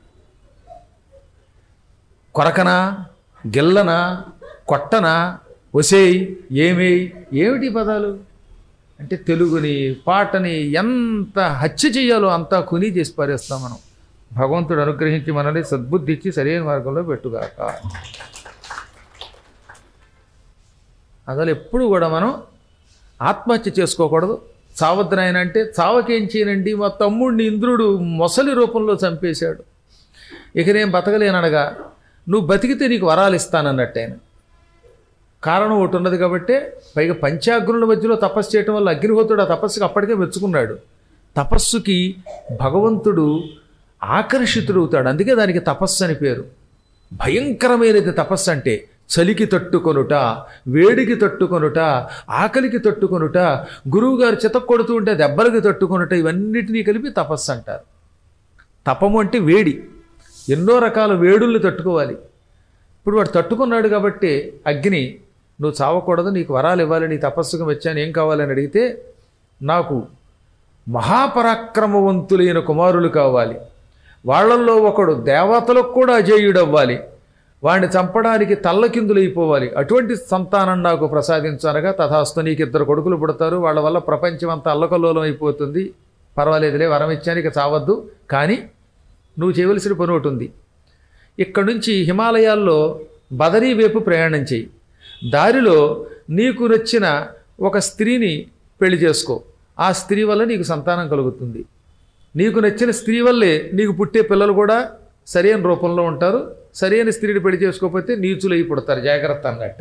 కొరకనా, గిల్లనా, కొట్టనా, ఒసేయ్, ఏమేయ్, ఏమిటి పదాలు అంటే తెలుగుని పాటని ఎంత హత్య చేయాలో అంతా కుని చేసి పారేస్తాం మనం. భగవంతుడు అనుగ్రహించి మనల్ని సద్బుద్ధి ఇచ్చి సరైన మార్గంలో పెట్టుగాక. అందువల్ల ఎప్పుడు కూడా మనం ఆత్మహత్య చేసుకోకూడదు. చావద్దు నాయన అంటే, చావకేం చేయనండి, మా తమ్ముడిని ఇంద్రుడు మొసలి రూపంలో చంపేశాడు, ఇక నేను బతకలేననగా నువ్వు బతికితే నీకు వరాలు ఇస్తానన్నట్టు ఆయన. కారణం ఒకటి ఉన్నది కాబట్టి, పైగా పంచాగ్నుల మధ్యలో తపస్సు చేయటం వల్ల అగ్నిహోత్రుడు ఆ తపస్సుకి అప్పటికే మెచ్చుకున్నాడు. తపస్సుకి భగవంతుడు ఆకర్షితుడవుతాడు, అందుకే దానికి తపస్సు అని పేరు. భయంకరమైనది తపస్సు అంటే. చలికి తట్టుకొనుట, వేడికి తట్టుకొనుట, ఆకలికి తట్టుకొనుట, గురువుగారు చితక్కొడుతూ ఉంటే దెబ్బలకి తట్టుకొనుట, ఇవన్నిటినీ కలిపి తపస్సు అంటారు. తపము అంటే వేడి, ఎన్నో రకాల వేడుల్ని తట్టుకోవాలి. ఇప్పుడు వాడు తట్టుకున్నాడు కాబట్టి అగ్ని, నువ్వు చావకూడదు, నీకు వరాలు ఇవ్వాలి, నీ తపస్సుకు మెచ్చాను, ఏం కావాలని అడిగితే, నాకు మహాపరాక్రమవంతులైన కుమారులు కావాలి, వాళ్ళల్లో ఒకడు దేవతలకు కూడా అజేయుడవ్వాలి, వాడిని చంపడానికి తల్లకిందులైపోవాలి, అటువంటి సంతానం నాకు ప్రసాదించనగా, తథాస్తు నీకు ఇద్దరు కొడుకులు పుడతారు, వాళ్ళ వల్ల ప్రపంచం అంతా అల్లకల్లోలం అయిపోతుంది, పర్వాలేదులే వరం ఇచ్చానికి చావద్దు, కానీ నువ్వు చేయవలసిన పని ఒకటి ఉంది. ఇక్కడి నుంచి హిమాలయాల్లో బదరీ వైపు ప్రయాణం చేయి, దారిలో నీకు నచ్చిన ఒక స్త్రీని పెళ్లి చేసుకో, ఆ స్త్రీ వల్ల నీకు సంతానం కలుగుతుంది, నీకు నచ్చిన స్త్రీ వల్లే నీకు పుట్టే పిల్లలు కూడా సరైన రూపంలో ఉంటారు, సరైన స్త్రీని పెళ్లి చేసుకోకపోతే నీచులై పుడతారు, జాగ్రత్త అన్నట్ట.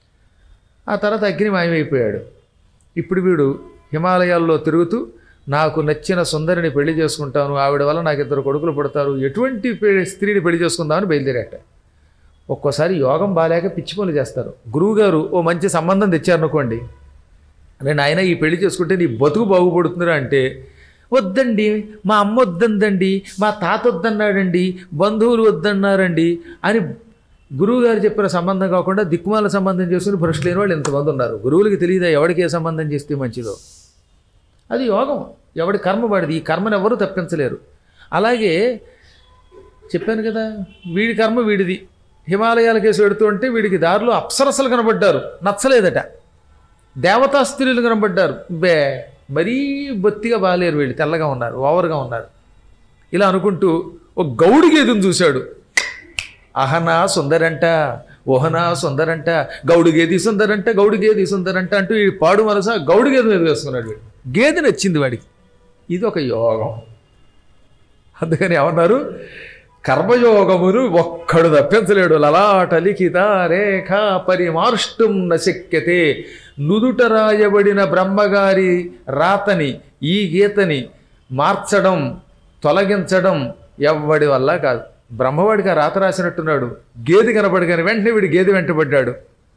ఆ తర్వాత అగ్ని మాయమైపోయాడు. ఇప్పుడు వీడు హిమాలయాల్లో తిరుగుతూ, నాకు నచ్చిన సుందరిని పెళ్లి చేసుకుంటాను, ఆవిడ వల్ల నాకు ఇద్దరు కొడుకులు పుడతారు, ఎటువంటి స్త్రీని పెళ్లి చేసుకుందామని బయలుదేరాట. ఒక్కోసారి యోగం బాలేక పిచ్చి పనులు చేస్తారు. గురువుగారు ఓ మంచి సంబంధం తెచ్చారనుకోండి, నేను ఆయన ఈ పెళ్లి చేసుకుంటే నీ బతుకు బాగుపడుతుందిరా అంటే, వద్దండి, మా అమ్మ వద్దందండి, మా తాత వద్దన్నాడండి, బంధువులు వద్దన్నారండి అని గురువుగారు చెప్పిన సంబంధం కాకుండా దిక్కుమాల సంబంధం చేసుకుని భ్రష్టు లేని వాళ్ళు ఎంతమంది ఉన్నారు. గురువులకి తెలియదా ఎవరికి ఏ సంబంధం చేస్తే మంచిదో? అది యోగం, ఎవడి కర్మ వాడిది, ఈ కర్మను ఎవరు తప్పించలేరు. అలాగే చెప్పాను కదా, వీడి కర్మ వీడిది. హిమాలయాల కేసు పెడుతూ ఉంటే వీడికి దారిలో అప్సరసలు కనబడ్డారు, నచ్చలేదట. దేవతా స్త్రీలు కనబడ్డారు, బే మరీ బొత్తిగా బాలేరు, వీళ్ళు తెల్లగా ఉన్నారు, ఓవర్గా ఉన్నారు. ఇలా అనుకుంటూ ఒక గౌడి గేదెను చూశాడు. అహనా సుందరంట, ఓహనా సుందరంట, గౌడు గేది సుందరంట, గౌడు గేది సుందరంట అంటూ ఈ పాడు మనస గౌడు గేదె మీద వేసుకున్నాడు. వీడు గేదె నచ్చింది వాడికి. ఇది ఒక యోగం. అందుకని ఏమన్నారు, కర్మయోగమును ఒక్కడు తప్పించలేడు. లలాట లిఖిత రేఖ పరిమార్ష్టం నశక్యతే. నుదుట రాయబడిన బ్రహ్మగారి రాతని, ఈ గీతని మార్చడం, తొలగించడం ఎవ్వడి వల్ల కాదు. బ్రహ్మవాడికి ఆ రాత రాసినట్టున్నాడు. గేది కనబడిగాని వెంటనే వీడు గేది వెంటబడ్డాడు.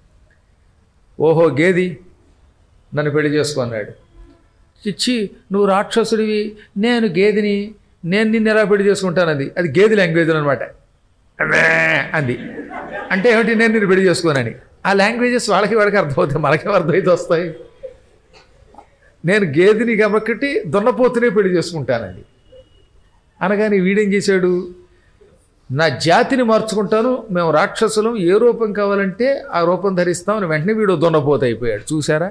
ఓహో గేది, నన్ను పెళ్లి చేసుకున్నాడు. చిచ్చి నువ్వు రాక్షసుడివి, నేను గేదిని, నేను నిన్ను ఎలా పెళ్లి చేసుకుంటానది. అది గేది లాంగ్వేజ్ అనమాట. అంది అంటే ఏమిటి, నేను నిన్ను పెళ్లి చేసుకోనని. ఆ లాంగ్వేజెస్ వాళ్ళకి వాడికి అర్థమవుతాయి, మనకే అర్థమైతే వస్తాయి. నేను గేదిని కాబట్టి దున్నపోతునే పెళ్లి చేసుకుంటానండి అనగాని వీడేం చేశాడు, నా జాతిని మార్చుకుంటాను, మేము రాక్షసులం, ఏ రూపం కావాలంటే ఆ రూపం ధరిస్తామని వెంటనే వీడు దున్నపోతు అయిపోయాడు. చూసారా,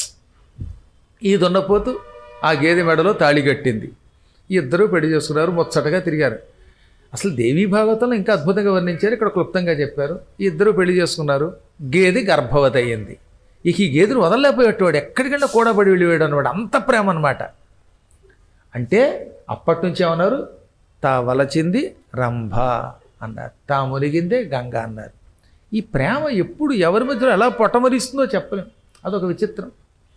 ఈ దున్నపోతు ఆ గేదె మెడలో తాళి కట్టింది. ఇద్దరూ పెళ్లి చేసుకున్నారు, ముచ్చటగా తిరిగారు. అసలు దేవీ భాగవతంలో ఇంకా అద్భుతంగా వర్ణించారు, ఇక్కడ క్లుప్తంగా చెప్పారు. ఈ ఇద్దరు పెళ్లి చేసుకున్నారు. గేదె గర్భవతి అయ్యింది. ఇక ఈ గేదెను వదలలేకపోయేటవాడు, ఎక్కడికైనా కూడా పడి వెళ్ళిపోయాడు అనమాట. అంత ప్రేమ అనమాట. అంటే అప్పటి నుంచి ఏమన్నారు, తా వలచింది రంభ అన్నారు, తా మునిగిందే గంగ అన్నారు. ఈ ప్రేమ ఎప్పుడు ఎవరి మధ్యలో ఎలా పొట్టమరిస్తుందో చెప్పలేం. అదొక విచిత్రం.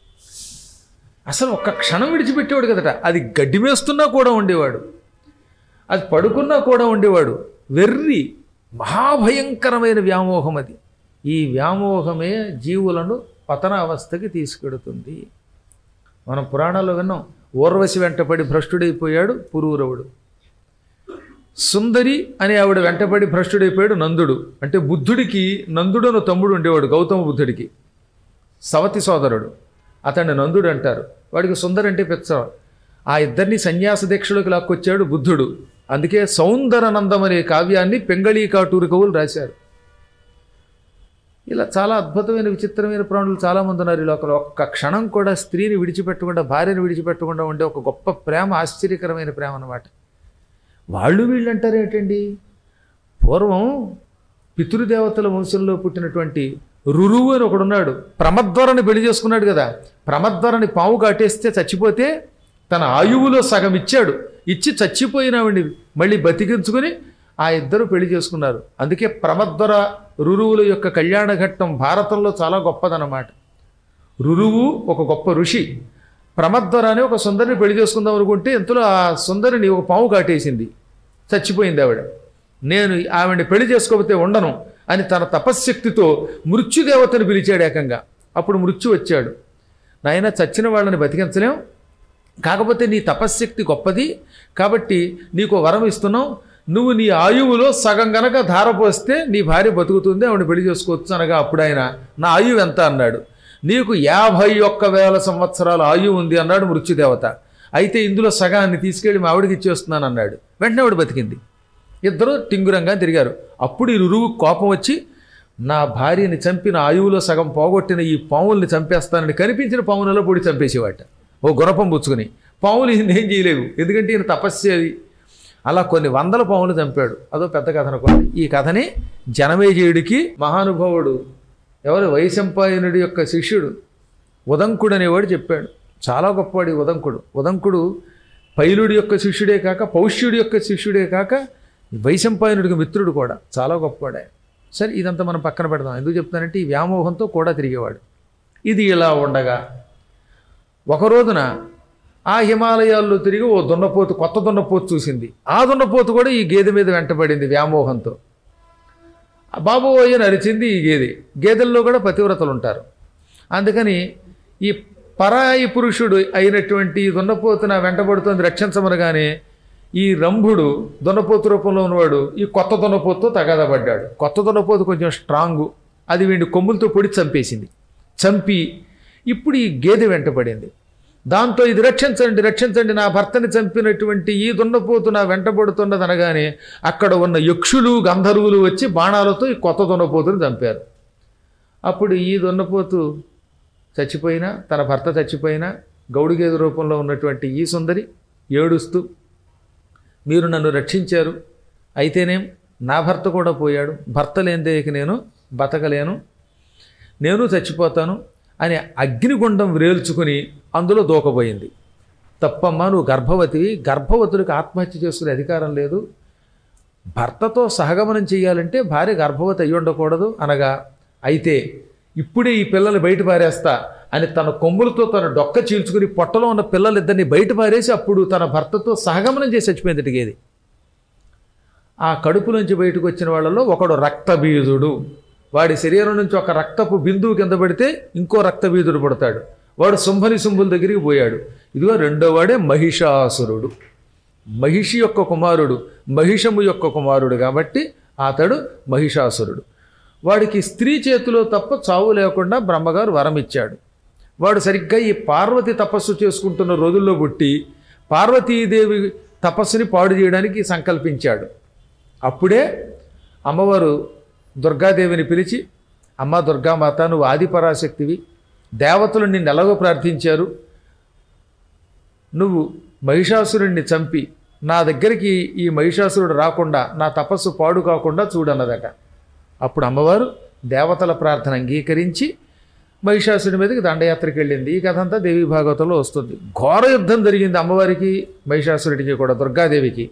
అసలు ఒక్క క్షణం విడిచిపెట్టేవాడు కదట. అది గడ్డి మేస్తున్నా కూడా ఉండేవాడు, అది పడుకున్నా కూడా ఉండేవాడు. వెర్రి మహాభయంకరమైన వ్యామోహం అది. ఈ వ్యామోహమే జీవులను పతనావస్థకి తీసుకెడుతుంది. మనం పురాణాల్లో విన్నాం, ఊర్వశి వెంటపడి భ్రష్టుడైపోయాడు పురూరవుడు. సుందరి అనే ఆవిడ వెంటపడి భ్రష్టుడైపోయాడు నందుడు. అంటే బుద్ధుడికి నందుడు అన్న తమ్ముడు ఉండేవాడు, గౌతమ బుద్ధుడికి సవతి సోదరుడు. అతన్ని నందుడు అంటారు. వాడికి సుందరి అంటే పిచ్చ. ఆ ఇద్దరిని సన్యాస దీక్షలోకి లాక్కొచ్చాడు బుద్ధుడు. అందుకే సౌందరనందం అనే కావ్యాన్ని పెంగళీ కాటూరు కవులు రాశారు. ఇలా చాలా అద్భుతమైన విచిత్రమైన ప్రాణులు చాలామంది ఉన్నారు ఈ లోకంలో. ఒక్క క్షణం కూడా స్త్రీని విడిచిపెట్టకుండా, భార్యను విడిచిపెట్టకుండా ఉండే ఒక గొప్ప ప్రేమ, ఆశ్చర్యకరమైన ప్రేమ అన్నమాట. వాళ్ళు వీళ్ళు అంటారు ఏంటండి, పూర్వం పితృదేవతల వంశంలో పుట్టినటువంటి రురువు అని ఒకడున్నాడు, ప్రమద్వరని పెళ్లి చేసుకున్నాడు కదా. ప్రమద్వరని పాము కాటేస్తే చచ్చిపోతే తన ఆయువులో సగం ఇచ్చాడు. ఇచ్చి చచ్చిపోయినావండి మళ్ళీ బతికించుకుని ఆ ఇద్దరు పెళ్లి చేసుకున్నారు. అందుకే ప్రమద్వర రురువుల యొక్క కళ్యాణ ఘట్టం భారతంలో చాలా గొప్పదన్నమాట. రురువు ఒక గొప్ప ఋషి, ప్రమద్వర అని ఒక సుందరిని పెళ్లి చేసుకుందాం అనుకుంటే ఇంతలో ఆ సుందరిని ఒక పాము కాటేసింది, చచ్చిపోయింది ఆవిడ. నేను ఆవిడని పెళ్లి చేసుకోకపోతే ఉండను అని తన తపశ్శక్తితో మృత్యుదేవతను పిలిచాడు ఏకంగా. అప్పుడు మృత్యు వచ్చాడు. నాయన చచ్చిన వాళ్ళని బతికించలేం, కాకపోతే నీ తపశ్శక్తి గొప్పది కాబట్టి నీకు వరం ఇస్తున్నాం, నువ్వు నీ ఆయువులో సగం గనక ధారపోస్తే నీ భార్య బతుకుతుంది, ఆవిడ పెళ్లి చేసుకోవచ్చు అనగా అప్పుడు ఆయన నా ఆయువు ఎంత అన్నాడు. నీకు యాభై ఒక్క వేల సంవత్సరాల ఆయువు ఉంది అన్నాడు మృత్యుదేవత. అయితే ఇందులో సగాన్ని తీసుకెళ్ళి మా ఆవిడకి ఇచ్చేస్తున్నాను అన్నాడు. వెంటనే ఆవిడ బతికింది. ఇద్దరు టింగురంగా తిరిగారు. అప్పుడు ఈ రురువు కోపం వచ్చి నా భార్యని చంపిన ఆయువులో సగం పోగొట్టిన ఈ పాముల్ని చంపేస్తానని కనిపించిన పాములలో పొడి చంపేసేవాట ఓ గుణపం పుచ్చుకుని. పాములు ఈయన ఏం చేయలేవు, ఎందుకంటే ఈయన తపస్సేది. అలా కొన్ని వందల పాములు చంపాడు. అదో పెద్ద కథ అనుకోండి. ఈ కథని జనమేజయుడికి మహానుభావుడు ఎవరు వైశంపాయనుడి యొక్క శిష్యుడు ఉదంకుడు అనేవాడు చెప్పాడు. చాలా గొప్పవాడు ఉదంకుడు. ఉదంకుడు పైలుడి యొక్క శిష్యుడే కాక పౌష్యుడి యొక్క శిష్యుడే కాక వైశంపాయనుడికి మిత్రుడు కూడా. చాలా గొప్పవాడే. సరే ఇదంతా మనం పక్కన పెడదాం. ఎందుకు చెప్తానంటే ఈ వ్యామోహంతో కూడా తిరిగేవాడు. ఇది ఇలా ఉండగా ఒక రోజున ఆ హిమాలయాల్లో తిరిగి ఓ దున్నపోతు, కొత్త దున్నపోతు చూసింది. ఆ దున్నపోతు కూడా ఈ గేదె మీద వెంటబడింది వ్యామోహంతో. బాబోయ్ అని అరిచింది ఈ గేదె. గేదెల్లో కూడా పతివ్రతలు ఉంటారు. అందుకని ఈ పరాయి పురుషుడు అయినటువంటి ఈ దున్నపోతున వెంటబడుతుంది రక్షించమనగానే ఈ రంభుడు దున్నపోతు రూపంలో ఉన్నవాడు ఈ కొత్త దున్నపోతుతో తగాదా పడ్డాడు. కొత్త దున్నపోతు కొంచెం స్ట్రాంగు, అది వీడి కొమ్ములతో పొడి చంపేసింది. చంపి ఇప్పుడు ఈ గేదె వెంటబడింది. దాంతో ఇది రక్షించండి రక్షించండి, నా భర్తని చంపినటువంటి ఈ దున్నపోతు నా వెంటబడుతున్నది అనగానే అక్కడ ఉన్న యక్షులు గంధర్వులు వచ్చి బాణాలతో ఈ కొత్త దున్నపోతుని చంపారు. అప్పుడు ఈ దున్నపోతు చచ్చిపోయినా, తన భర్త చచ్చిపోయినా గౌడు గేదె రూపంలో ఉన్నటువంటి ఈ సుందరి ఏడుస్తూ మీరు నన్ను రక్షించారు, అయితేనేం నా భర్త కూడా పోయాడు, భర్త లేనిదే ఇక నేను బతకలేను, నేను చచ్చిపోతాను అని అగ్నిగుండం వ్రేల్చుకుని అందులో దూకబోయింది. తప్పమ్మా, నువ్వు గర్భవతివి, గర్భవతులకు ఆత్మహత్య చేసుకునే అధికారం లేదు, భర్తతో సహగమనం చేయాలంటే భార్య గర్భవతి అయ్యి ఉండకూడదు అనగా, అయితే ఇప్పుడే ఈ పిల్లలు బయట పారేస్తా అని తన కొమ్ములతో తన డొక్క చీల్చుకుని పొట్టలో ఉన్న పిల్లలిద్దరిని బయట పారేసి అప్పుడు తన భర్తతో సహగమనం చేసి చచ్చిపోయింది గేది. ఆ కడుపులోంచి బయటకు వచ్చిన వాళ్ళలో ఒకడు రక్తబీజుడు. వాడి శరీరం నుంచి ఒక రక్తపు బిందువు కింద పడితే ఇంకో రక్తబీజుడు పడతాడు. వాడు శుంభని శుంభుల దగ్గరికి పోయాడు. ఇదిగో రెండో వాడే మహిషాసురుడు. మహిషి యొక్క కుమారుడు, మహిషము యొక్క కుమారుడు కాబట్టి అతడు మహిషాసురుడు. వాడికి స్త్రీ చేతిలో తప్ప చావు లేకుండా బ్రహ్మగారు వరం ఇచ్చాడు. వాడు సరిగ్గా ఈ పార్వతి తపస్సు చేసుకుంటున్న రోజుల్లో పుట్టి పార్వతీదేవి తపస్సుని పాడు చేయడానికి సంకల్పించాడు. అప్పుడే అమ్మవారు దుర్గాదేవిని పిలిచి, అమ్మ దుర్గామాత, నువ్వు ఆదిపరాశక్తివి, దేవతలు నిన్ను ఎలాగో ప్రార్థించారు, నువ్వు మహిషాసురుణ్ణి చంపి నా దగ్గరికి ఈ మహిషాసురుడు రాకుండా నా తపస్సు పాడు కాకుండా చూడన్నదట. అప్పుడు అమ్మవారు దేవతల ప్రార్థన అంగీకరించి మహిషాసుడి మీదకి దండయాత్రకి వెళ్ళింది. ఈ కథ అంతా దేవీ భాగవతంలో వస్తుంది. ఘోర యుద్ధం జరిగింది అమ్మవారికి మహిషాసురుడికి కూడా, దుర్గాదేవికి.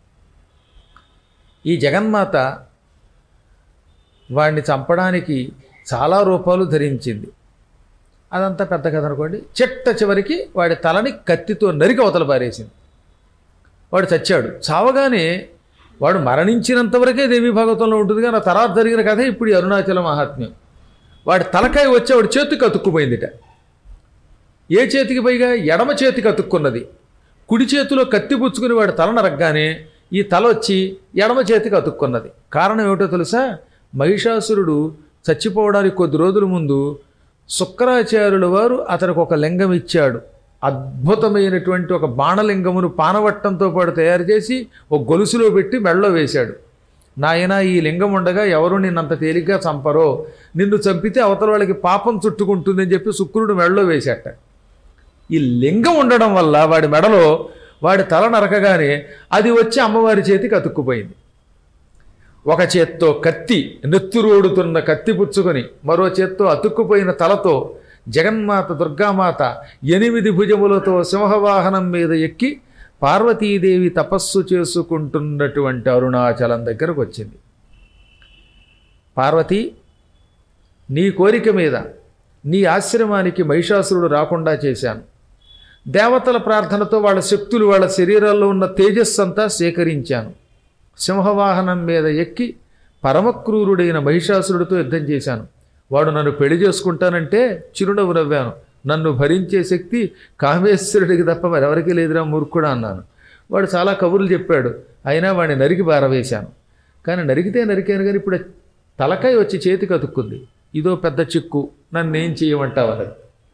ఈ జగన్మాత వాడిని చంపడానికి చాలా రూపాలు ధరించింది. అదంతా పెద్ద కథ అనుకోండి. చిట్ట చివరికి వాడి తలని కత్తితో నరికి అవతల పారేసింది. వాడు చచ్చాడు. చావగానే వాడు మరణించినంతవరకే దేవీ భాగవతంలో ఉంటుంది, కానీ ఆ తర్వాత జరిగిన కథ ఇప్పుడు ఈ అరుణాచల మహాత్మ్యం. వాడి తలకాయ వచ్చి వాడి చేతికి అతుక్కుపోయిందిట. ఏ చేతికి పైగా ఎడమ చేతికి అతుక్కున్నది. కుడి చేతిలో కత్తి పుచ్చుకుని వాడి తల నరగ్గానే ఈ తల వచ్చి ఎడమ చేతికి అతుక్కున్నది. కారణం ఏమిటో తెలుసా? మహిషాసురుడు చచ్చిపోవడానికి కొద్ది రోజుల ముందు శుక్రాచార్యుల వారు అతనికి ఒక లింగం ఇచ్చాడు. అద్భుతమైనటువంటి ఒక బాణలింగమును పానవట్టంతో పాటు తయారు చేసి ఒక గొలుసులో పెట్టి మెడలో వేశాడు. నాయన, ఈ లింగం ఉండగా ఎవరు నిన్నంత తేలిగ్గా చంపరో, నిన్ను చంపితే అవతల వాళ్ళకి పాపం చుట్టుకుంటుందని చెప్పి శుక్రుడు మెడలో వేశాట. ఈ లింగం ఉండడం వల్ల వాడి మెడలో వాడి తల నరకగానే అది వచ్చి అమ్మవారి చేతికి అతుక్కుపోయింది. ఒక చేత్తో కత్తి నెత్తురోడుతున్న కత్తి పుచ్చుకొని మరో చేత్తో అతుక్కుపోయిన తలతో జగన్మాత దుర్గామాత ఎనిమిది భుజములతో సింహవాహనం మీద ఎక్కి పార్వతీదేవి తపస్సు చేసుకుంటున్నటువంటి అరుణాచలం దగ్గరకు వచ్చింది. పార్వతి, నీ కోరిక మీద నీ ఆశ్రమానికి మహిషాసురుడు రాకుండా చేశాను. దేవతల ప్రార్థనతో వాళ్ళ శక్తులు వాళ్ళ శరీరాల్లో ఉన్న తేజస్సు అంతా సేకరించాను. సింహవాహనం మీద ఎక్కి పరమక్రూరుడైన మహిషాసురుడితో యుద్ధం చేశాను. వాడు నన్ను పెళ్లి చేసుకుంటానంటే చిరునవ్వు నవ్వాను. నన్ను భరించే శక్తి కామేశ్వరుడికి తప్ప మరెవరికి లేదురా మూర్ఖుడా అన్నాను. వాడు చాలా కబుర్లు చెప్పాడు. అయినా వాడిని నరికి పారవేశాను. కానీ నరికితే నరికాను కానీ ఇప్పుడు తలకాయ వచ్చి చేతికి అతుక్కుంది. ఇదో పెద్ద చిక్కు, నన్ను ఏం చేయమంటావు అన్నది.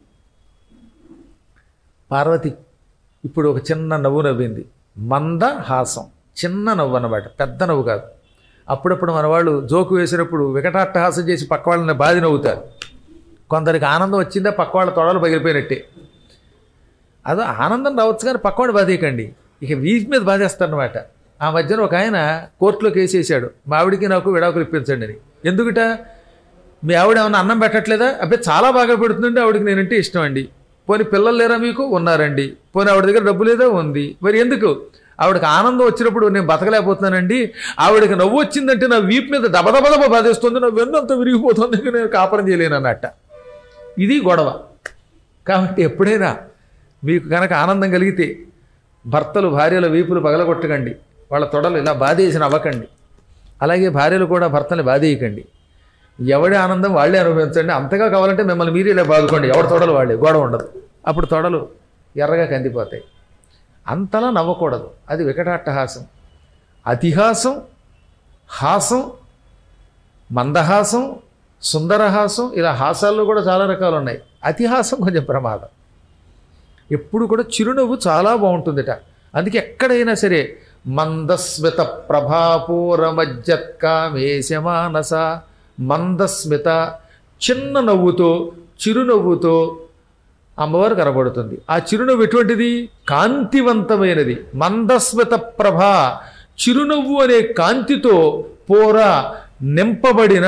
పార్వతి ఇప్పుడు ఒక చిన్న నవ్వు నవ్వింది. మంద హాసం, చిన్న నవ్వు అన్నమాట, పెద్ద నవ్వు కాదు. అప్పుడప్పుడు మన వాళ్ళు జోకు వేసినప్పుడు వికటాట్టహాసం చేసి పక్క వాళ్ళని బాధి నవ్వుతారు. కొందరికి ఆనందం వచ్చిందా పక్క వాళ్ళ తొడలు పగిలిపోయినట్టే. అదో ఆనందం రావచ్చు కానీ పక్కవాడు బాధేయకండి, ఇక వీటి మీద బాధేస్తారనమాట. ఆ మధ్యన ఒక ఆయన కోర్టులో కేసు వేసాడు, మా ఆవిడికి నాకు విడాకులు ఇప్పించండి అని. ఎందుకుట? మీ ఆవిడ ఏమన్నా అన్నం పెట్టట్లేదా? అబ్బాయి చాలా బాగా పెడుతుందండి, ఆవిడకి నేనంటే ఇష్టం అండి. పోనీ పిల్లలు లేరా మీకు? ఉన్నారండి. పోనీ ఆవిడ దగ్గర డబ్బు లేదా? ఉంది. మరి ఎందుకు? ఆవిడకి ఆనందం వచ్చినప్పుడు నేను బతకలేకపోతున్నానండి, ఆవిడకి నవ్వు వచ్చిందంటే నా వీపు మీద దబదబదబ బాధేస్తుంది, నా వెన్నంతా విరిగిపోతుంది, నేను కాపురం చేయలేను అన్నట్ట. ఇది గొడవ. కాబట్టి ఎప్పుడైనా మీకు కనుక ఆనందం కలిగితే భర్తలు భార్యల వీపులు పగలగొట్టకండి, వాళ్ళ తొడలు ఇలా బాధేసిన అవ్వకండి. అలాగే భార్యలు కూడా భర్తని బాధేయకండి. ఎవడి ఆనందం వాళ్ళే అనుభవించండి. అంతగా కావాలంటే మిమ్మల్ని మీరు ఇలా బాదుకోండి, ఎవరి తొడలు వాళ్ళే, గొడవ ఉండదు. అప్పుడు తొడలు ఎర్రగా కందిపోతాయి. అంతలా నవ్వకూడదు, అది వికటాట్టహాసం. అతిహాసం, హాసం, మందహాసం, సుందరహాసం, ఇలా హాసాల్లో కూడా చాలా రకాలు ఉన్నాయి. అతిహాసం కొంచెం ప్రమాదం. ఎప్పుడు కూడా చిరునవ్వు చాలా బాగుంటుందిట. అందుకే ఎక్కడైనా సరే మందస్మిత ప్రభాపూరమజ్జత్కామేశమానస, మందస్మిత చిన్న నవ్వుతో చిరునవ్వుతో అమ్మవారు కనబడుతుంది. ఆ చిరునవ్వు ఎటువంటిది? కాంతివంతమైనది. మందస్మిత ప్రభ, చిరునవ్వు అనే కాంతితో పూర నింపబడిన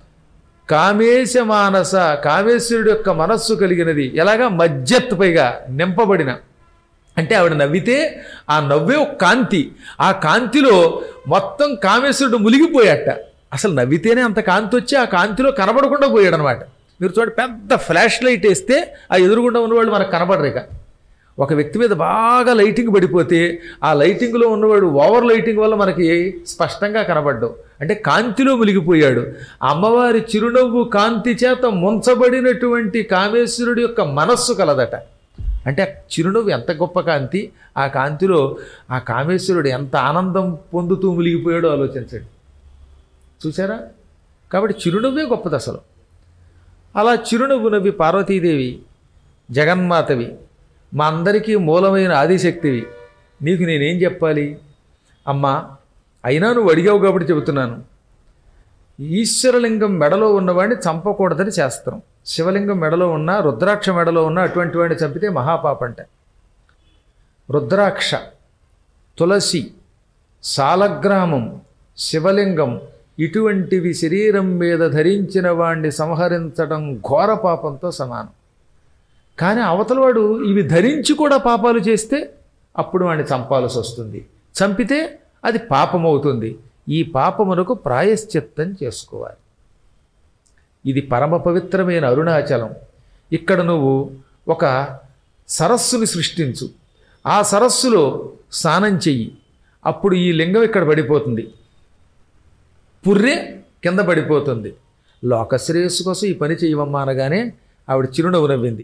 కామేశ మానస, కామేశ్వరుడు యొక్క మనస్సు కలిగినది. ఎలాగా? మజ్జత్, పైగా నింపబడిన. అంటే ఆవిడ నవ్వితే ఆ నవ్వే ఒక కాంతి, ఆ కాంతిలో మొత్తం కామేశ్వరుడు మునిగిపోయాట. అసలు నవ్వితేనే అంత కాంతి వచ్చి ఆ కాంతిలో కనబడకుండా పోయాడు అనమాట. మీరు చూడండి, పెద్ద ఫ్లాష్ లైట్ వేస్తే ఆ ఎదురుగుండా ఉన్నవాళ్ళు మనకు కనబడరు. ఇక ఒక వ్యక్తి మీద బాగా లైటింగ్ పడిపోతే ఆ లైటింగ్లో ఉన్నవాడు ఓవర్ లైటింగ్ వల్ల మనకి స్పష్టంగా కనబడ్డావు. అంటే కాంతిలో మునిగిపోయాడు. అమ్మవారి చిరునవ్వు కాంతి చేత ముంచబడినటువంటి కామేశ్వరుడి యొక్క మనస్సు కలదట. అంటే ఆ చిరునవ్వు ఎంత గొప్ప కాంతి, ఆ కాంతిలో ఆ కామేశ్వరుడు ఎంత ఆనందం పొందుతూ మునిగిపోయాడో ఆలోచించండి. చూసారా? కాబట్టి చిరునవ్వే గొప్పది అసలు. అలా చిరునవ్వు నవ్వి పార్వతీదేవి, జగన్మాతవి, మా అందరికీ మూలమైన ఆదిశక్తివి, నీకు నేనేం చెప్పాలి అమ్మా? అయినా నువ్వు అడిగావు కాబట్టి చెబుతున్నాను. ఈశ్వరలింగం మెడలో ఉన్నవాడిని చంపకూడదని శాస్త్రం. శివలింగం మెడలో ఉన్న, రుద్రాక్ష మెడలో ఉన్న అటువంటి వాడిని చంపితే మహాపాపంట. రుద్రాక్ష, తులసి, సాలగ్రామం, శివలింగం ఇటువంటివి శరీరం మీద ధరించిన వాడిని సంహరించడం ఘోర పాపంతో సమానం. కానీ అవతలవాడు ఇవి ధరించి కూడా పాపాలు చేస్తే అప్పుడు వాడిని చంపాల్సి వస్తుంది. చంపితే అది పాపమవుతుంది. ఈ పాపమునకు ప్రాయశ్చిత్తం చేసుకోవాలి. ఇది పరమ పవిత్రమైన అరుణాచలం. ఇక్కడ నువ్వు ఒక సరస్సుని సృష్టించు, ఆ సరస్సులో స్నానం చెయ్యి. అప్పుడు ఈ లింగం ఇక్కడ పడిపోతుంది, పుర్రె కింద పడిపోతుంది. లోకశ్రేయస్సు కోసం ఈ పని చేయమమ్మా అనగానే ఆవిడ చిరునవ్వు నవ్వింది.